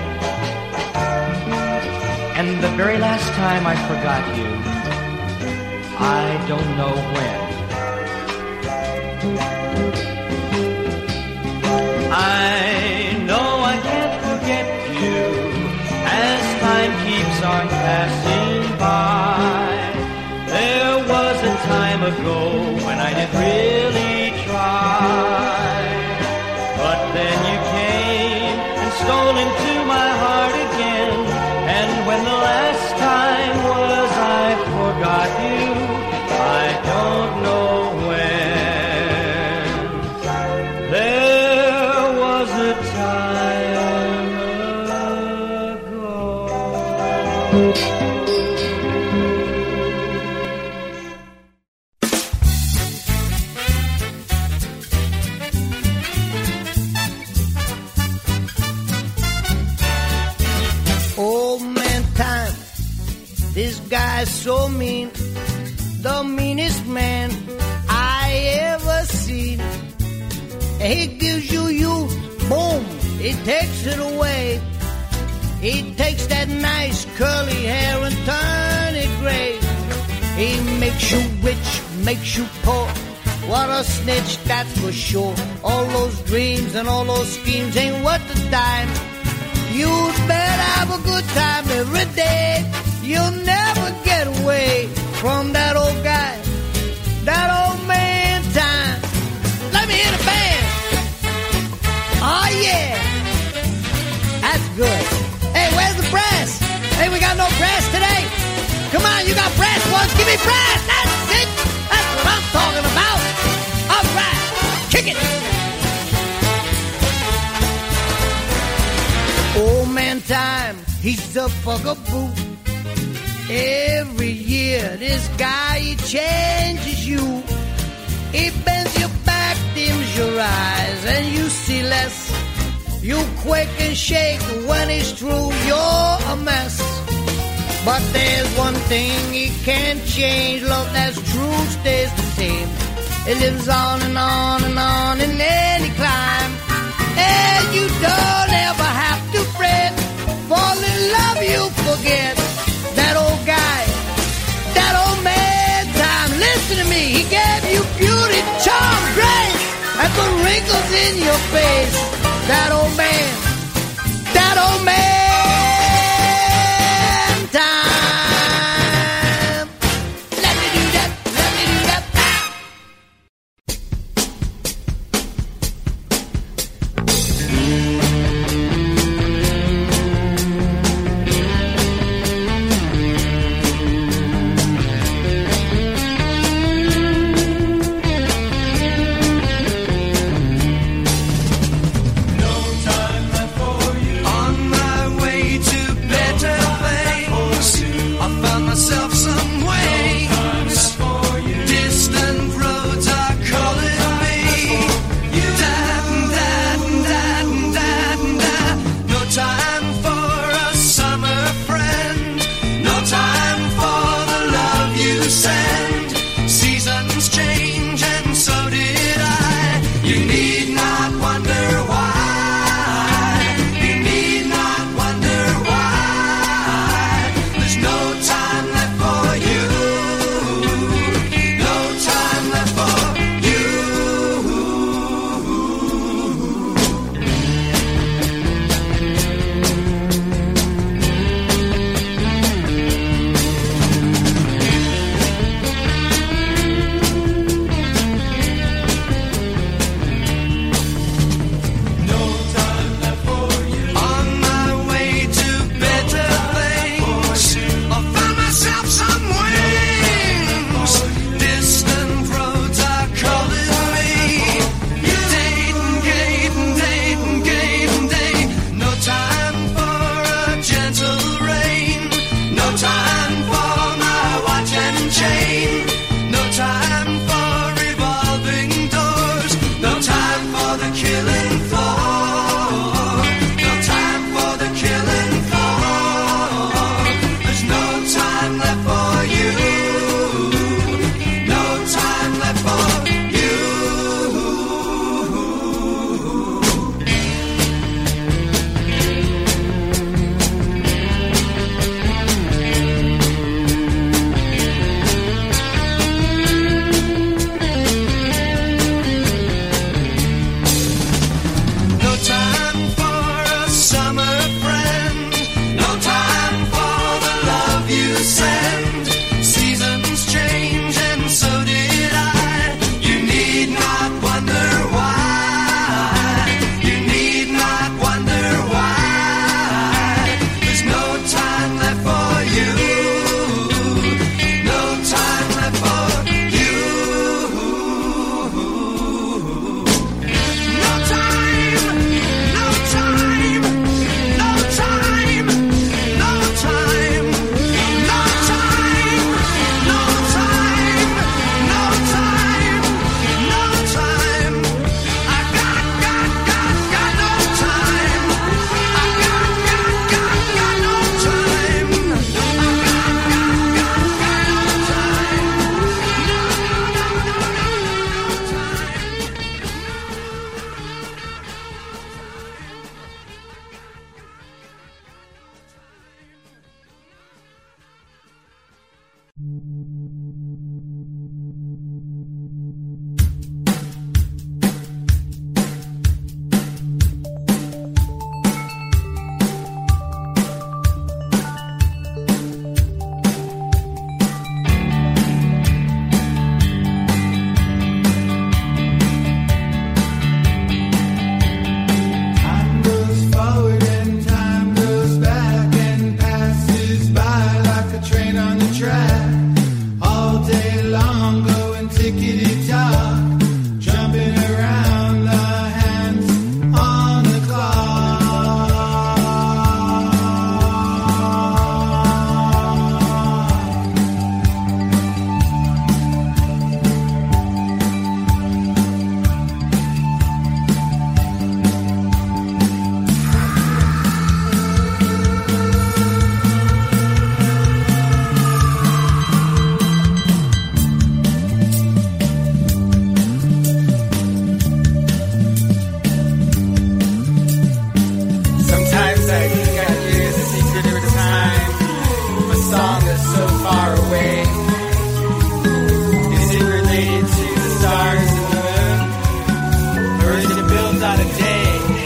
And the very last time I forgot you, I don't know when. I know I can't forget you as time keeps on passing by. There was a time ago when I did really try, but then you came and stole into my heart again, and when the last time was I forgot you, I don't know when. There was a time ago. Old man time, this guy's so mean, the meanest man I ever seen. He gives you youth, boom, he takes it away. He takes that nice curly hair and turn it gray. He makes you rich, makes you poor. What a snitch, that's for sure. All those dreams and all those schemes ain't worth the dime. You'd better have a good time every day. You'll never get away from that old guy, that old man time. Let me hear the band. Oh yeah, that's good. Hey, where's the brass? Hey, we got no brass today. Come on, you got brass ones. Give me brass. That's it. That's what I'm talking about. All right, kick it. Old man time, he's a bugaboo. Every year, this guy, he changes you. He bends your back, dims your eyes, and you see less. You quake and shake when it's true, you're a mess. But there's one thing he can't change, love that's true stays the same. It lives on and on and on in any climb. And you don't ever have to fret, fall in love you forget. That old guy, that old man time, listen to me, he gave you beauty, charm, grace, and the wrinkles in your face. That old man time. Let me do that, let me do that. No time left for you. On my way. You need not wonder why. You need not wonder why. There's no time left for you. No time left for you. On my way to better things, I'll find myself some wings. Distant roads are calling me. Dayton, Dayton, Dayton, Dayton, Dayton. No time for a gentle rain. No time for my watch and chain. No time for revolving doors. No time for the killing floor. No time for the killing floor. There's no time left for you. No time left for you. No time for a summer friend. No time for the love you send. Seasons change and so did I. You need not wonder why. You need not wonder why. There's no time left for you. No time left for you. No time, no time, no time, no time, no time, no time, no time, no time. I got no time. I got no time. Time goes forward and time goes back and passes by like a train on the track. All day long going tickety-tock, jumping around the hands on the clock. Sometimes I think I hear the secret of time, a song that's so far away. Is it related to the stars and the moon, or is it built on a day?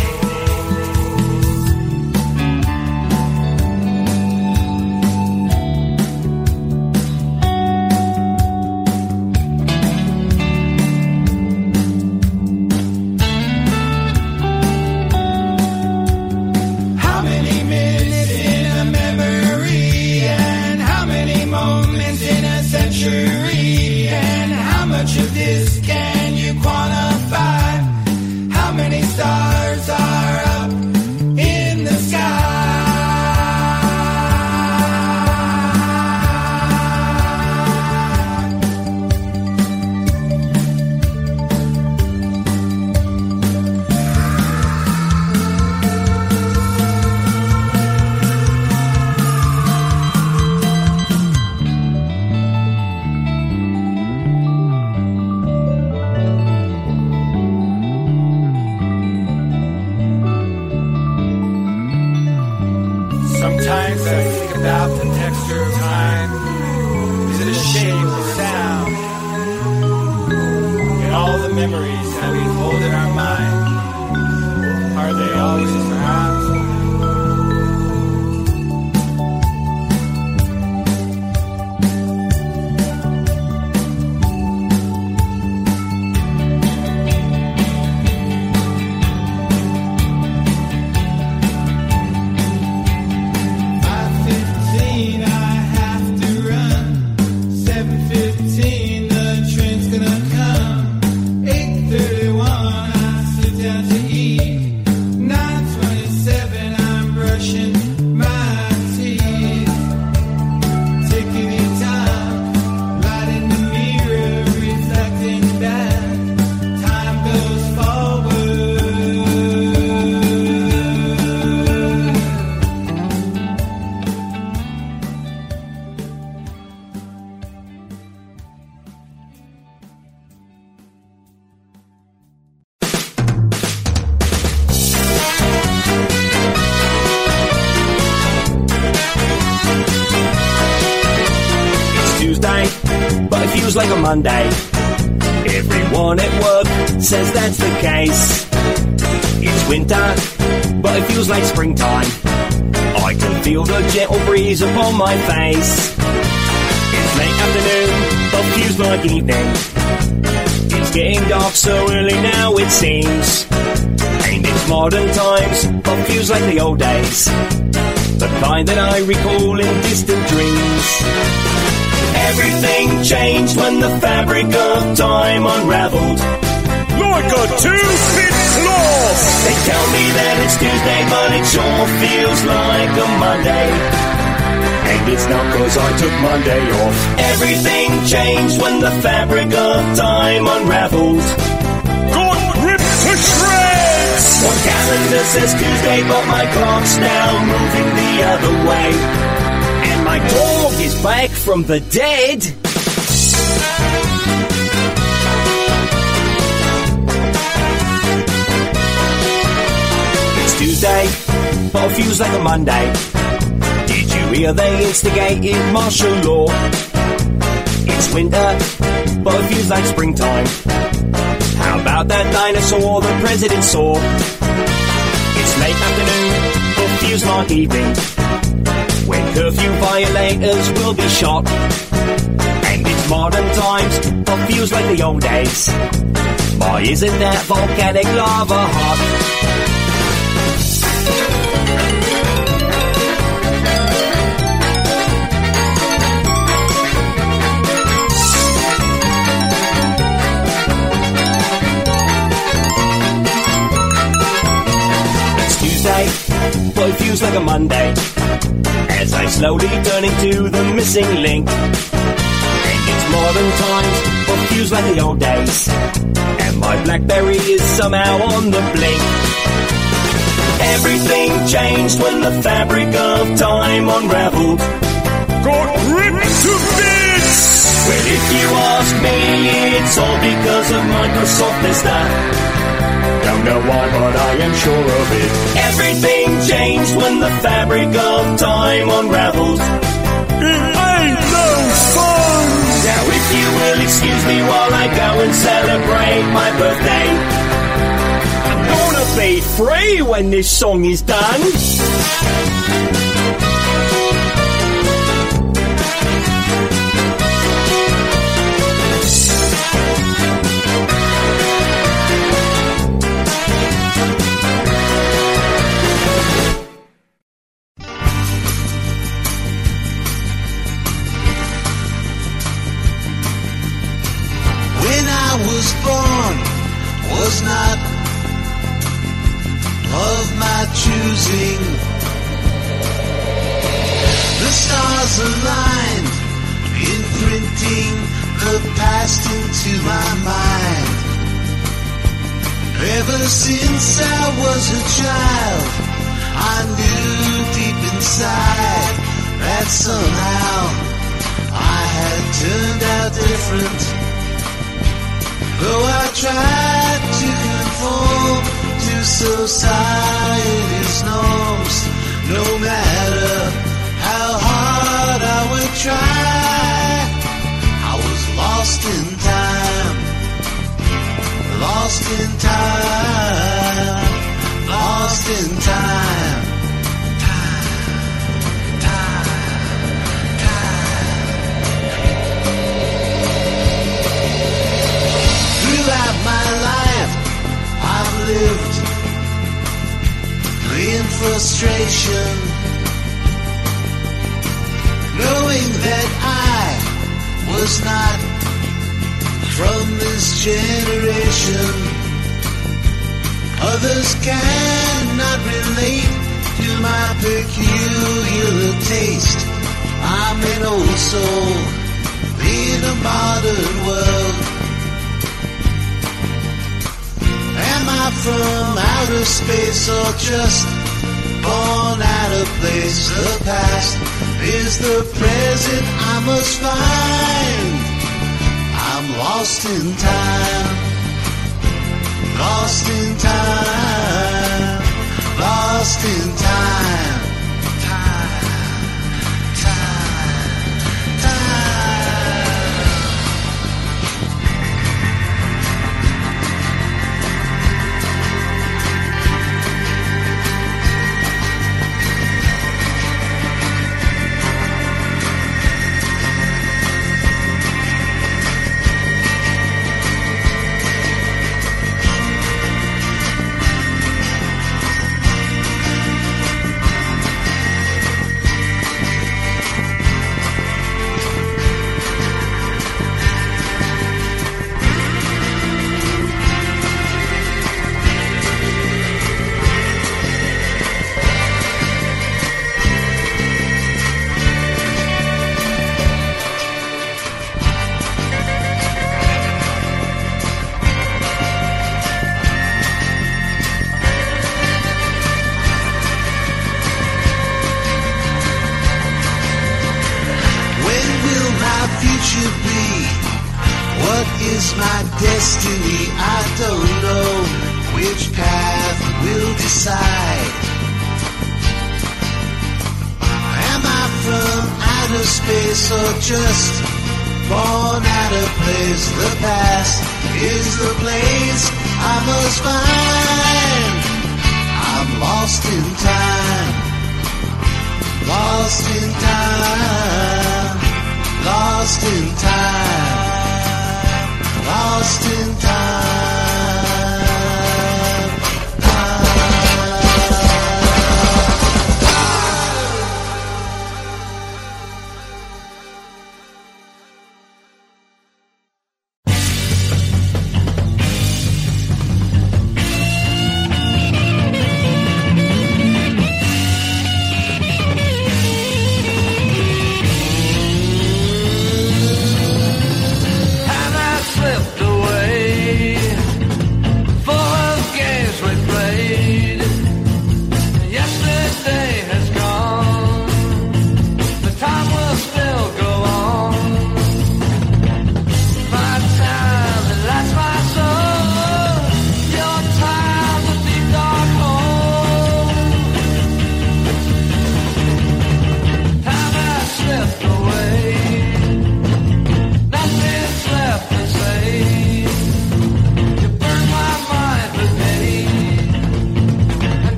How many minutes in a memory, and how many moments in a century, and how much of this can you quantify? How many stars that we hold in our mind? Are they always around? Like a Monday. Everyone at work says that's the case. It's winter, but it feels like springtime. I can feel the gentle breeze upon my face. It's late afternoon, but feels like evening. It's getting dark so early now it seems. And it's modern times, but feels like the old days. The kind that I recall in distant dreams. Everything changed when the fabric of time unraveled. Like a two-bit cloth! They tell me that it's Tuesday, but it sure feels like a Monday. And it's not 'cause I took Monday off. Everything changed when the fabric of time unraveled. Got ripped to shreds! One calendar says Tuesday, but my clock's now moving the other way. And my dog is back from the dead. It's Tuesday, but it feels like a Monday. Did you hear they instigated martial law? It's winter, but it feels like springtime. How about that dinosaur the president saw? It's late afternoon, but feels like evening. When curfew violators will be shot. And it's modern times, but feels like the old days. Why isn't that volcanic lava hot? It's Tuesday, but it feels like a Monday. As I slowly turn into the missing link. And it's modern times, but feels like the old days. And my BlackBerry is somehow on the blink. Everything changed when the fabric of time unraveled. Got ripped to bits! Well, if you ask me, it's all because of Microsoft Vista. Don't know why, but I am sure of it. Everything changed when the fabric of time unraveled. It ain't no fun! Now if you will excuse me while I go and celebrate my birthday. I'm gonna be free when this song is done. Was not of my choosing. The stars aligned, imprinting the past into my mind. Ever since I was a child, I knew deep inside that somehow I had turned out different. Though I tried to conform to society's norms, no matter how hard I would try, I was lost in time, lost lost in time, lost in time. Throughout my life, I've lived in frustration, knowing that I was not from this generation. Others cannot relate to my peculiar taste. I'm an old soul in a modern world. Am I from outer space or just born out of place? The past is the present I must find. I'm lost in time, lost in time, lost in time. Destiny, I don't know which path will decide. Am I from outer space or just born out of place? The past is the place I must find. I'm lost in time, lost in time, lost in time. Lost in time, Have I slipped away?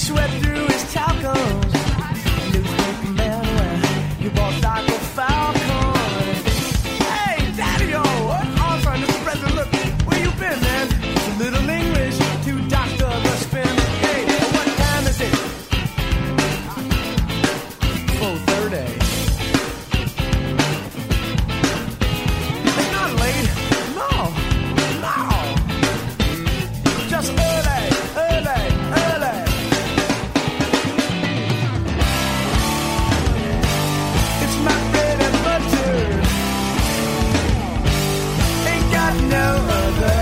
sweat through his talcums. Newspaper man, where you bought like a falcon. Hey, Daddy-o, I'm trying to spread the look. Where you been, man? It's a little English to Dr. Rushpin. Hey, what time is it? 4:30. It's not late. No. Just early. It's my bread and butter. Ain't got no other.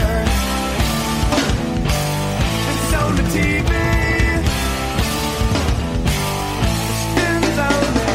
It's on the TV. Spins on me.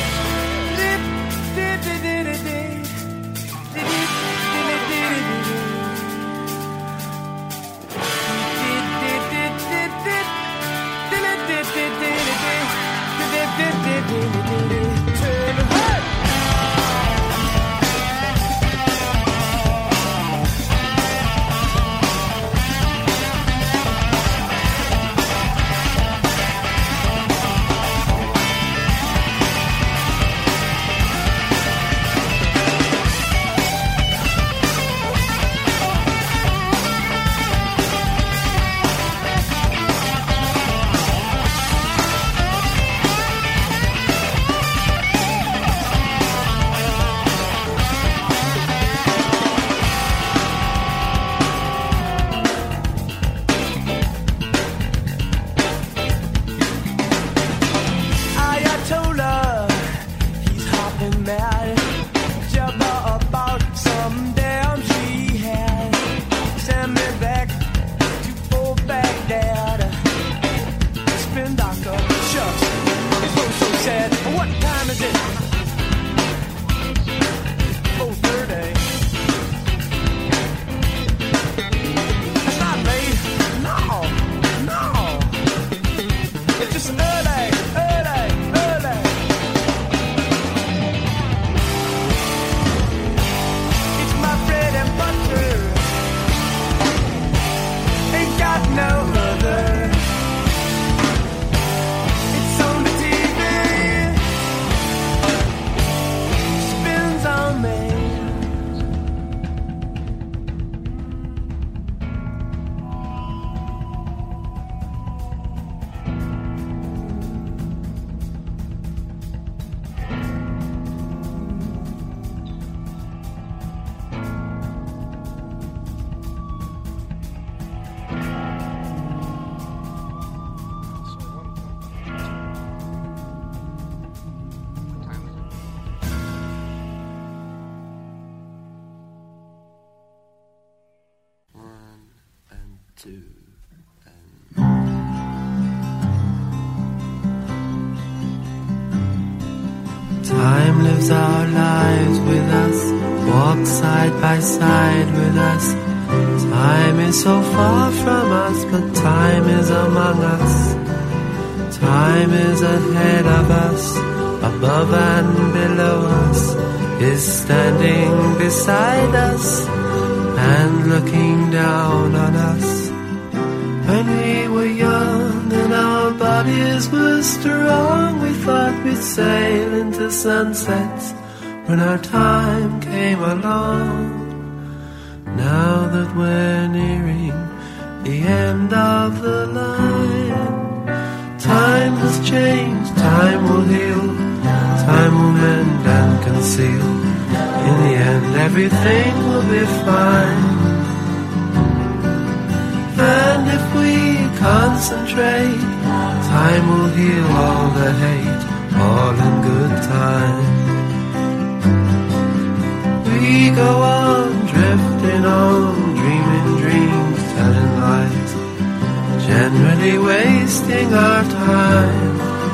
Ayatollah, he's hopping mad. Jabber about some damn jihad. Send me back to old Baghdad. Spin doctor, shucks, it's so sad. What time is it? 4:30. It's not late. No. It's just early. It's my bread and butter. Ain't got no other. It's on the TV. Spins on me. Time lives our lives with us, walks side by side with us. Time is so far from us, but time is among us. Time is ahead of us, above and below us, is standing beside us and looking down on us. When we were young and our bodies were strong, we thought we'd sail into sunsets when our time came along. Now that we're nearing the end of the line, time has changed, time will heal, time will mend and conceal. In the end, everything will be fine. And if we concentrate, time will heal all the hate, all in good time. We go on, drifting on, dreaming dreams, telling lies, generally wasting our time.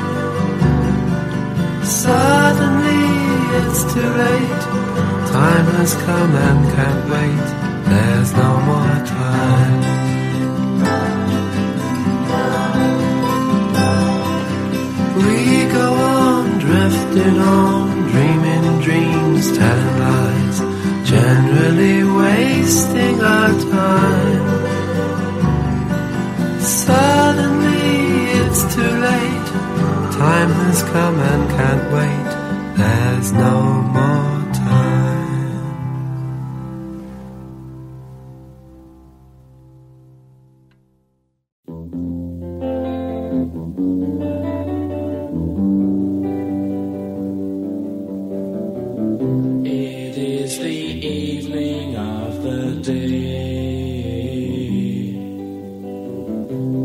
Suddenly it's too late, time has come and can't wait, there's no more time. We go on, drifting on, dreaming dreams, telling lies, generally wasting our time. Suddenly it's too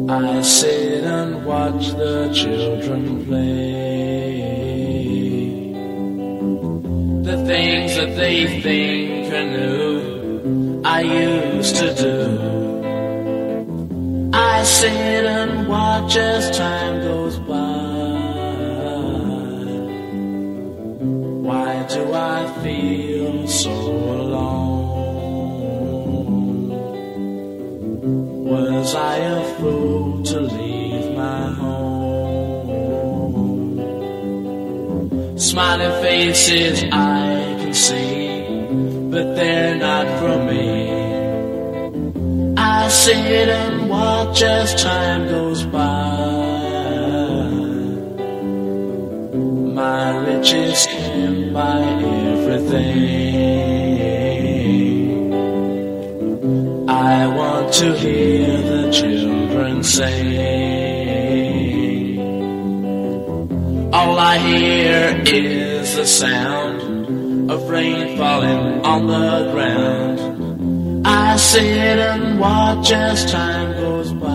I sit and watch the children play. The things that they think are new, I used to do. I sit and watch as time goes by. Why do I feel so alone? Was I a fool to leave my home? Smiling faces I can see, but they're not from me. I sit and watch as time goes by. My riches can buy everything. I want to hear the children say. All I hear is the sound of rain falling on the ground. I sit and watch as time goes by.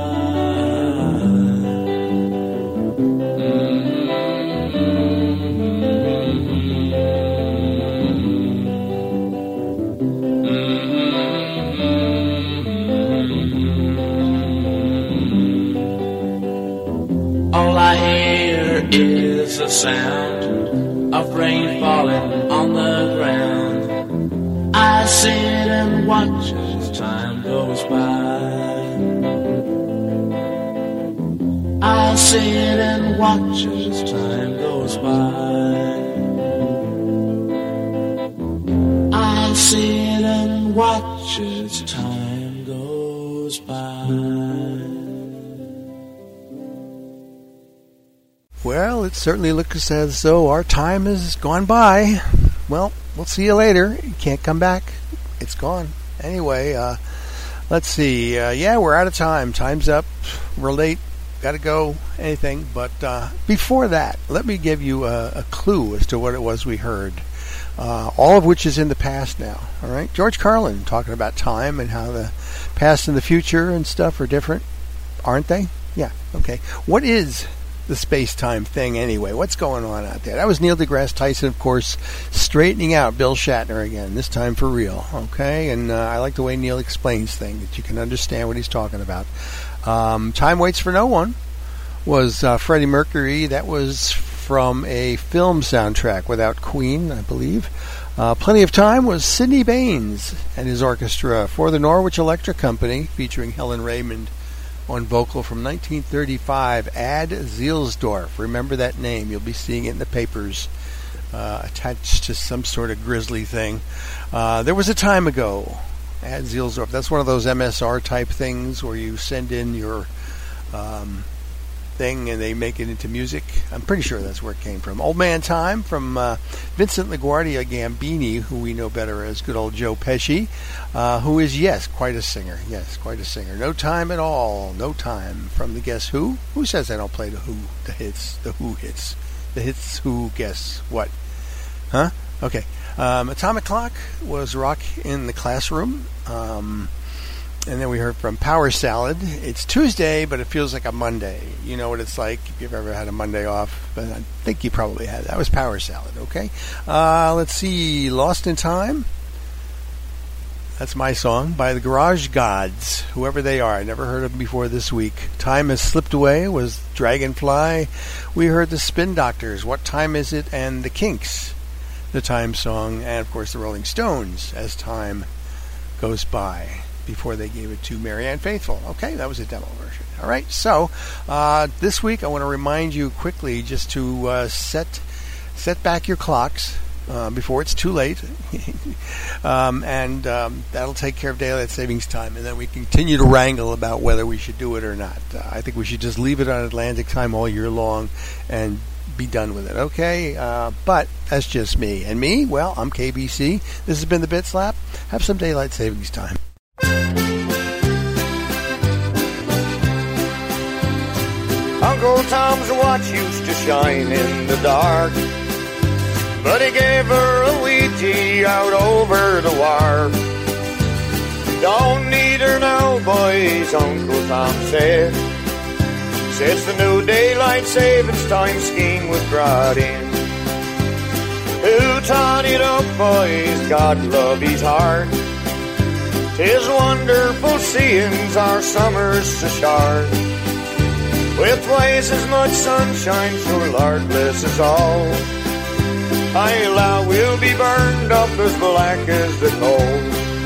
All I hear is the sound of rain falling on the ground. I sit and watch as time goes by. I sit and watch as time goes by. I sit and watch as time goes by. Well, it certainly looks as though our time has gone by. Well, we'll see you later. You can't come back. It's gone. Anyway, let's see. Yeah, we're out of time. Time's up. We're late. Got to go. Anything. But before that, let me give you a clue as to what it was we heard. All of which is in the past now. All right? George Carlin talking about time and how the past and the future and stuff are different. Aren't they? Yeah. Okay. What is the space-time thing anyway? What's going on out there? That was Neil deGrasse Tyson, of course, straightening out Bill Shatner again, this time for real, okay? And I like the way Neil explains things, that you can understand what he's talking about. Time Waits for No One was Freddie Mercury. That was from a film soundtrack without Queen, I believe. Plenty of Time was Sidney Baines and his orchestra for the Norwich Electric Company, featuring Helen Raymond on vocal, from 1935, Ad Zielsdorf. Remember that name. You'll be seeing it in the papers attached to some sort of grisly thing. There was a time ago, Ad Zielsdorf. That's one of those MSR type things where you send in your thing and they make it into music. I'm pretty sure that's where it came from. Old Man Time from Vincent LaGuardia Gambini, who we know better as good old Joe Pesci, who is, yes, quite a singer. Yes, quite a singer. No Time at All. No Time from the Guess Who. Who says I don't play the Who? The hits. The Who hits. The hits who guess what? Huh? Okay. Atomic Clock was Rock in the Classroom. And then we heard from Power Salad. It's Tuesday, but it feels like a Monday. You know what it's like if you've ever had a Monday off. But I think you probably had. That was Power Salad, okay? Let's see. Lost in Time. That's my song by the Garage Gods, whoever they are. I never heard of them before this week. Time Has Slipped Away was Dragonfly. We heard the Spin Doctors, What Time Is It? And the Kinks, the Time song. And, of course, the Rolling Stones, As Time Goes By, before they gave it to Marianne Faithfull. Okay, that was a demo version. All right, so this week I want to remind you quickly just to set back your clocks before it's too late, and that'll take care of daylight savings time, and then we continue to wrangle about whether we should do it or not. I think we should just leave it on Atlantic time all year long and be done with it, okay? But that's just me. And me, well, I'm KBC. This has been the Bit Slap. Have some daylight savings time. Uncle Tom's watch used to shine in the dark, but he gave her a Ouija out over the wire. Don't need her now, boys, Uncle Tom said, since the new daylight savings time scheme was brought in. Who taught it up, boys? God love his heart. 'Tis wonderful seeing's our summers so short. With twice as much sunshine, sure Lord bless us all. I allow we'll be burned up as black as the coal.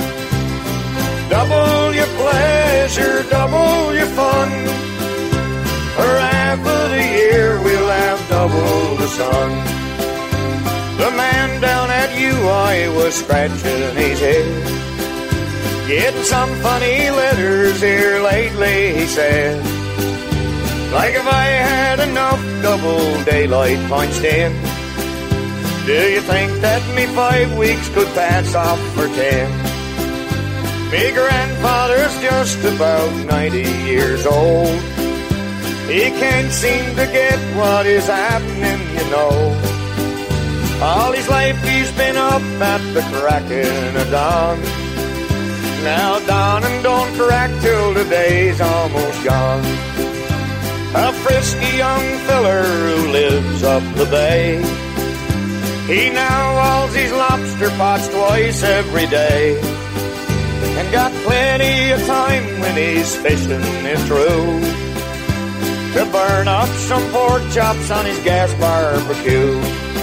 Double your pleasure, double your fun. For half of the year we'll have double the sun. The man down at UI was scratching his head, getting some funny letters here lately, he said. Like if I had enough double daylight punched in, do you think that me 5 weeks could pass off for 10? Me grandfather's just about 90 years old. He can't seem to get what is happening, you know. All his life he's been up at the cracking of dawn. Now dawn and don't crack till the day's almost gone. A frisky young feller who lives up the bay, he now hauls his lobster pots twice every day, and got plenty of time when his fishing is through to burn up some pork chops on his gas barbecue.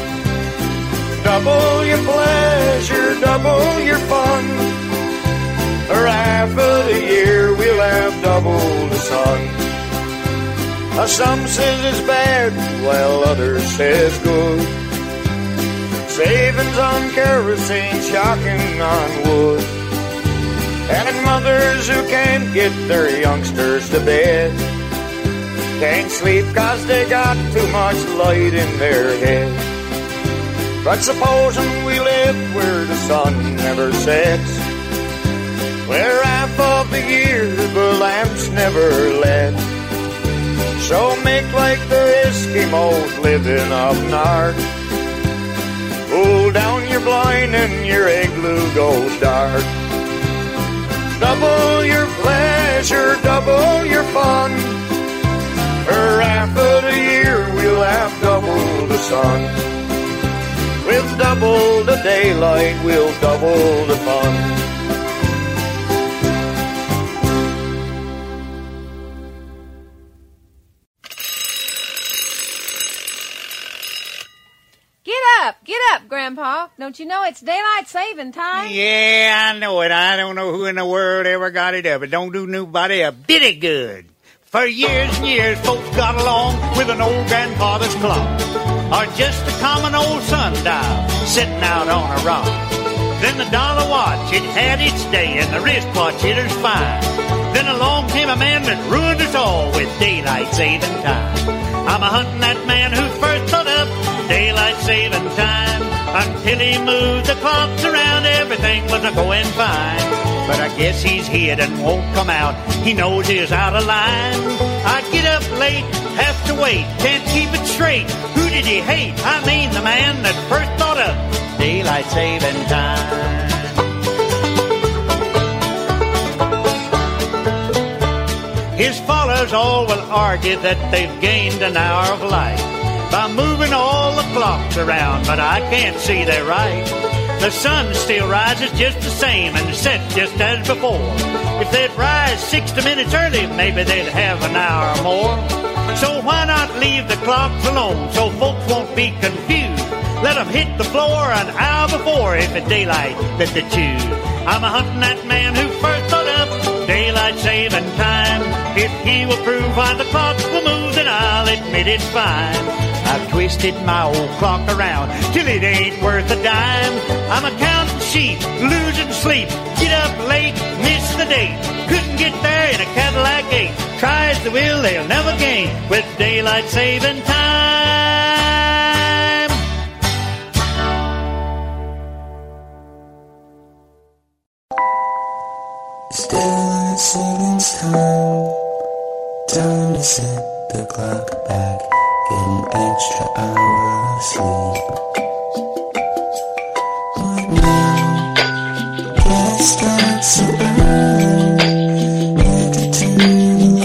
Double your pleasure, double your fun. For half of the year we'll have double the sun. Some says it's bad, while others says good. Savings on kerosene, shocking on wood. And mothers who can't get their youngsters to bed, can't sleep 'cause they got too much light in their head. But supposing we live where the sun never sets, where half of the year the lamps never lit, so make like the Eskimos living up north. Pull down your blind and your igloo goes dark. Double your pleasure, double your fun. For half of the year we'll have double the sun. With double the daylight we'll double the fun. Get up, Grandpa. Don't you know it's daylight saving time? Yeah, I know it. I don't know who in the world ever got it up. It don't do nobody a bit of good. For years and years, folks got along with an old grandfather's clock, or just a common old sundial sitting out on a rock. Then the dollar watch, it had its day, and the wristwatch, it was fine. Then along came a man that ruined us all with daylight saving time. I'm a-hunting that man who first thought up daylight saving time. Until he moved the clocks around, everything was a-going fine. But I guess he's hid and won't come out. He knows he's out of line. I get up late, have to wait, can't keep it straight. Who did he hate? I mean the man that first thought up daylight saving time. His followers all will argue that they've gained an hour of light by moving all the clocks around, but I can't see they're right. The sun still rises just the same and sets just as before. If they'd rise 60 minutes early, maybe they'd have an hour more. So why not leave the clocks alone so folks won't be confused? Let them hit the floor an hour before if it's daylight that they choose. I'm a-hunting that man who first thought up daylight saving time. If he will prove why the clocks will move, then I'll admit it's fine. I've twisted my old clock around till it ain't worth a dime. I'm a-counting sheep, losing sleep, get up late, miss the date. Couldn't get there in a Cadillac 8. Try as they will, they'll never gain with daylight saving time. It's daylight savings time. Time to set the clock back. Get an extra hour of sleep. But now, can't start so early. Had to turn the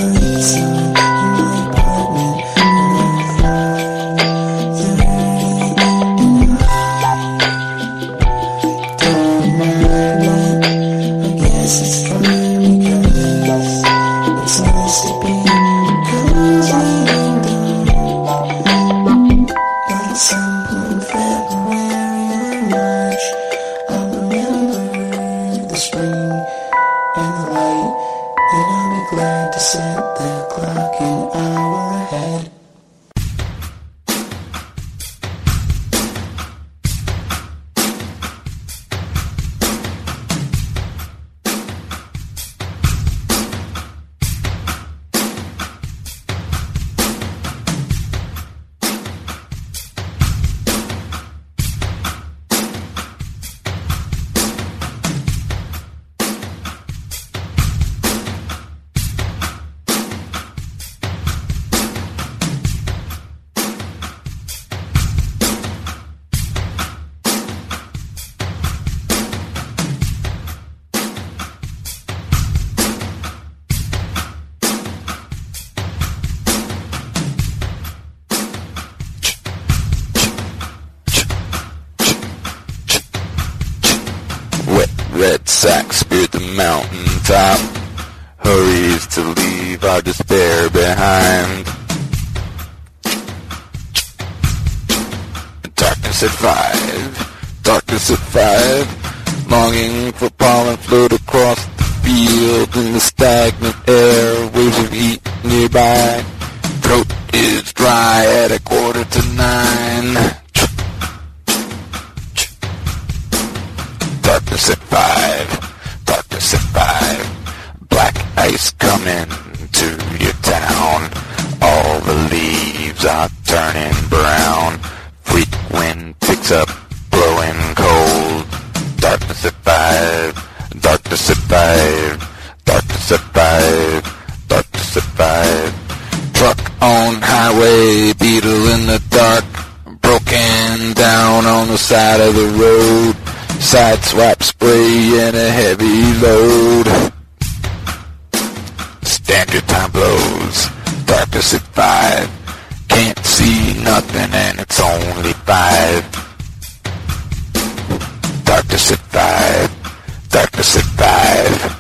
Red sack speared the mountaintop, hurries to leave our despair behind. Darkness at 5, darkness at 5, longing for pollen float across the field in the stagnant air, waves of heat nearby. Throat is dry at 8:45. Darkness at 5, darkness at 5, black ice coming to your town. All the leaves are turning brown. Freak wind picks up, blowing cold. Darkness at 5, darkness at 5, darkness at 5, darkness at 5. Truck on highway, beetle in the dark, broken down on the side of the road. Side swap spray and a heavy load. Standard time blows. Darkness at 5. Can't see nothing and it's only 5. Darkness at 5. Darkness at 5.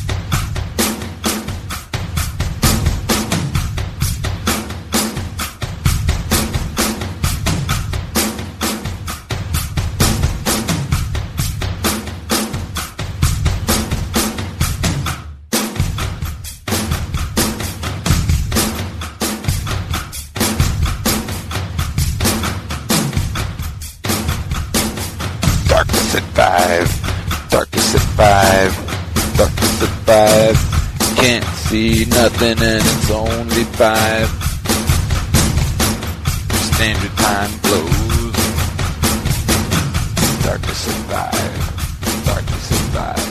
Darkness at 5, darkness at 5, darkness at 5. Can't see nothing and it's only 5. Standard time blows. Darkness at 5, darkness at 5.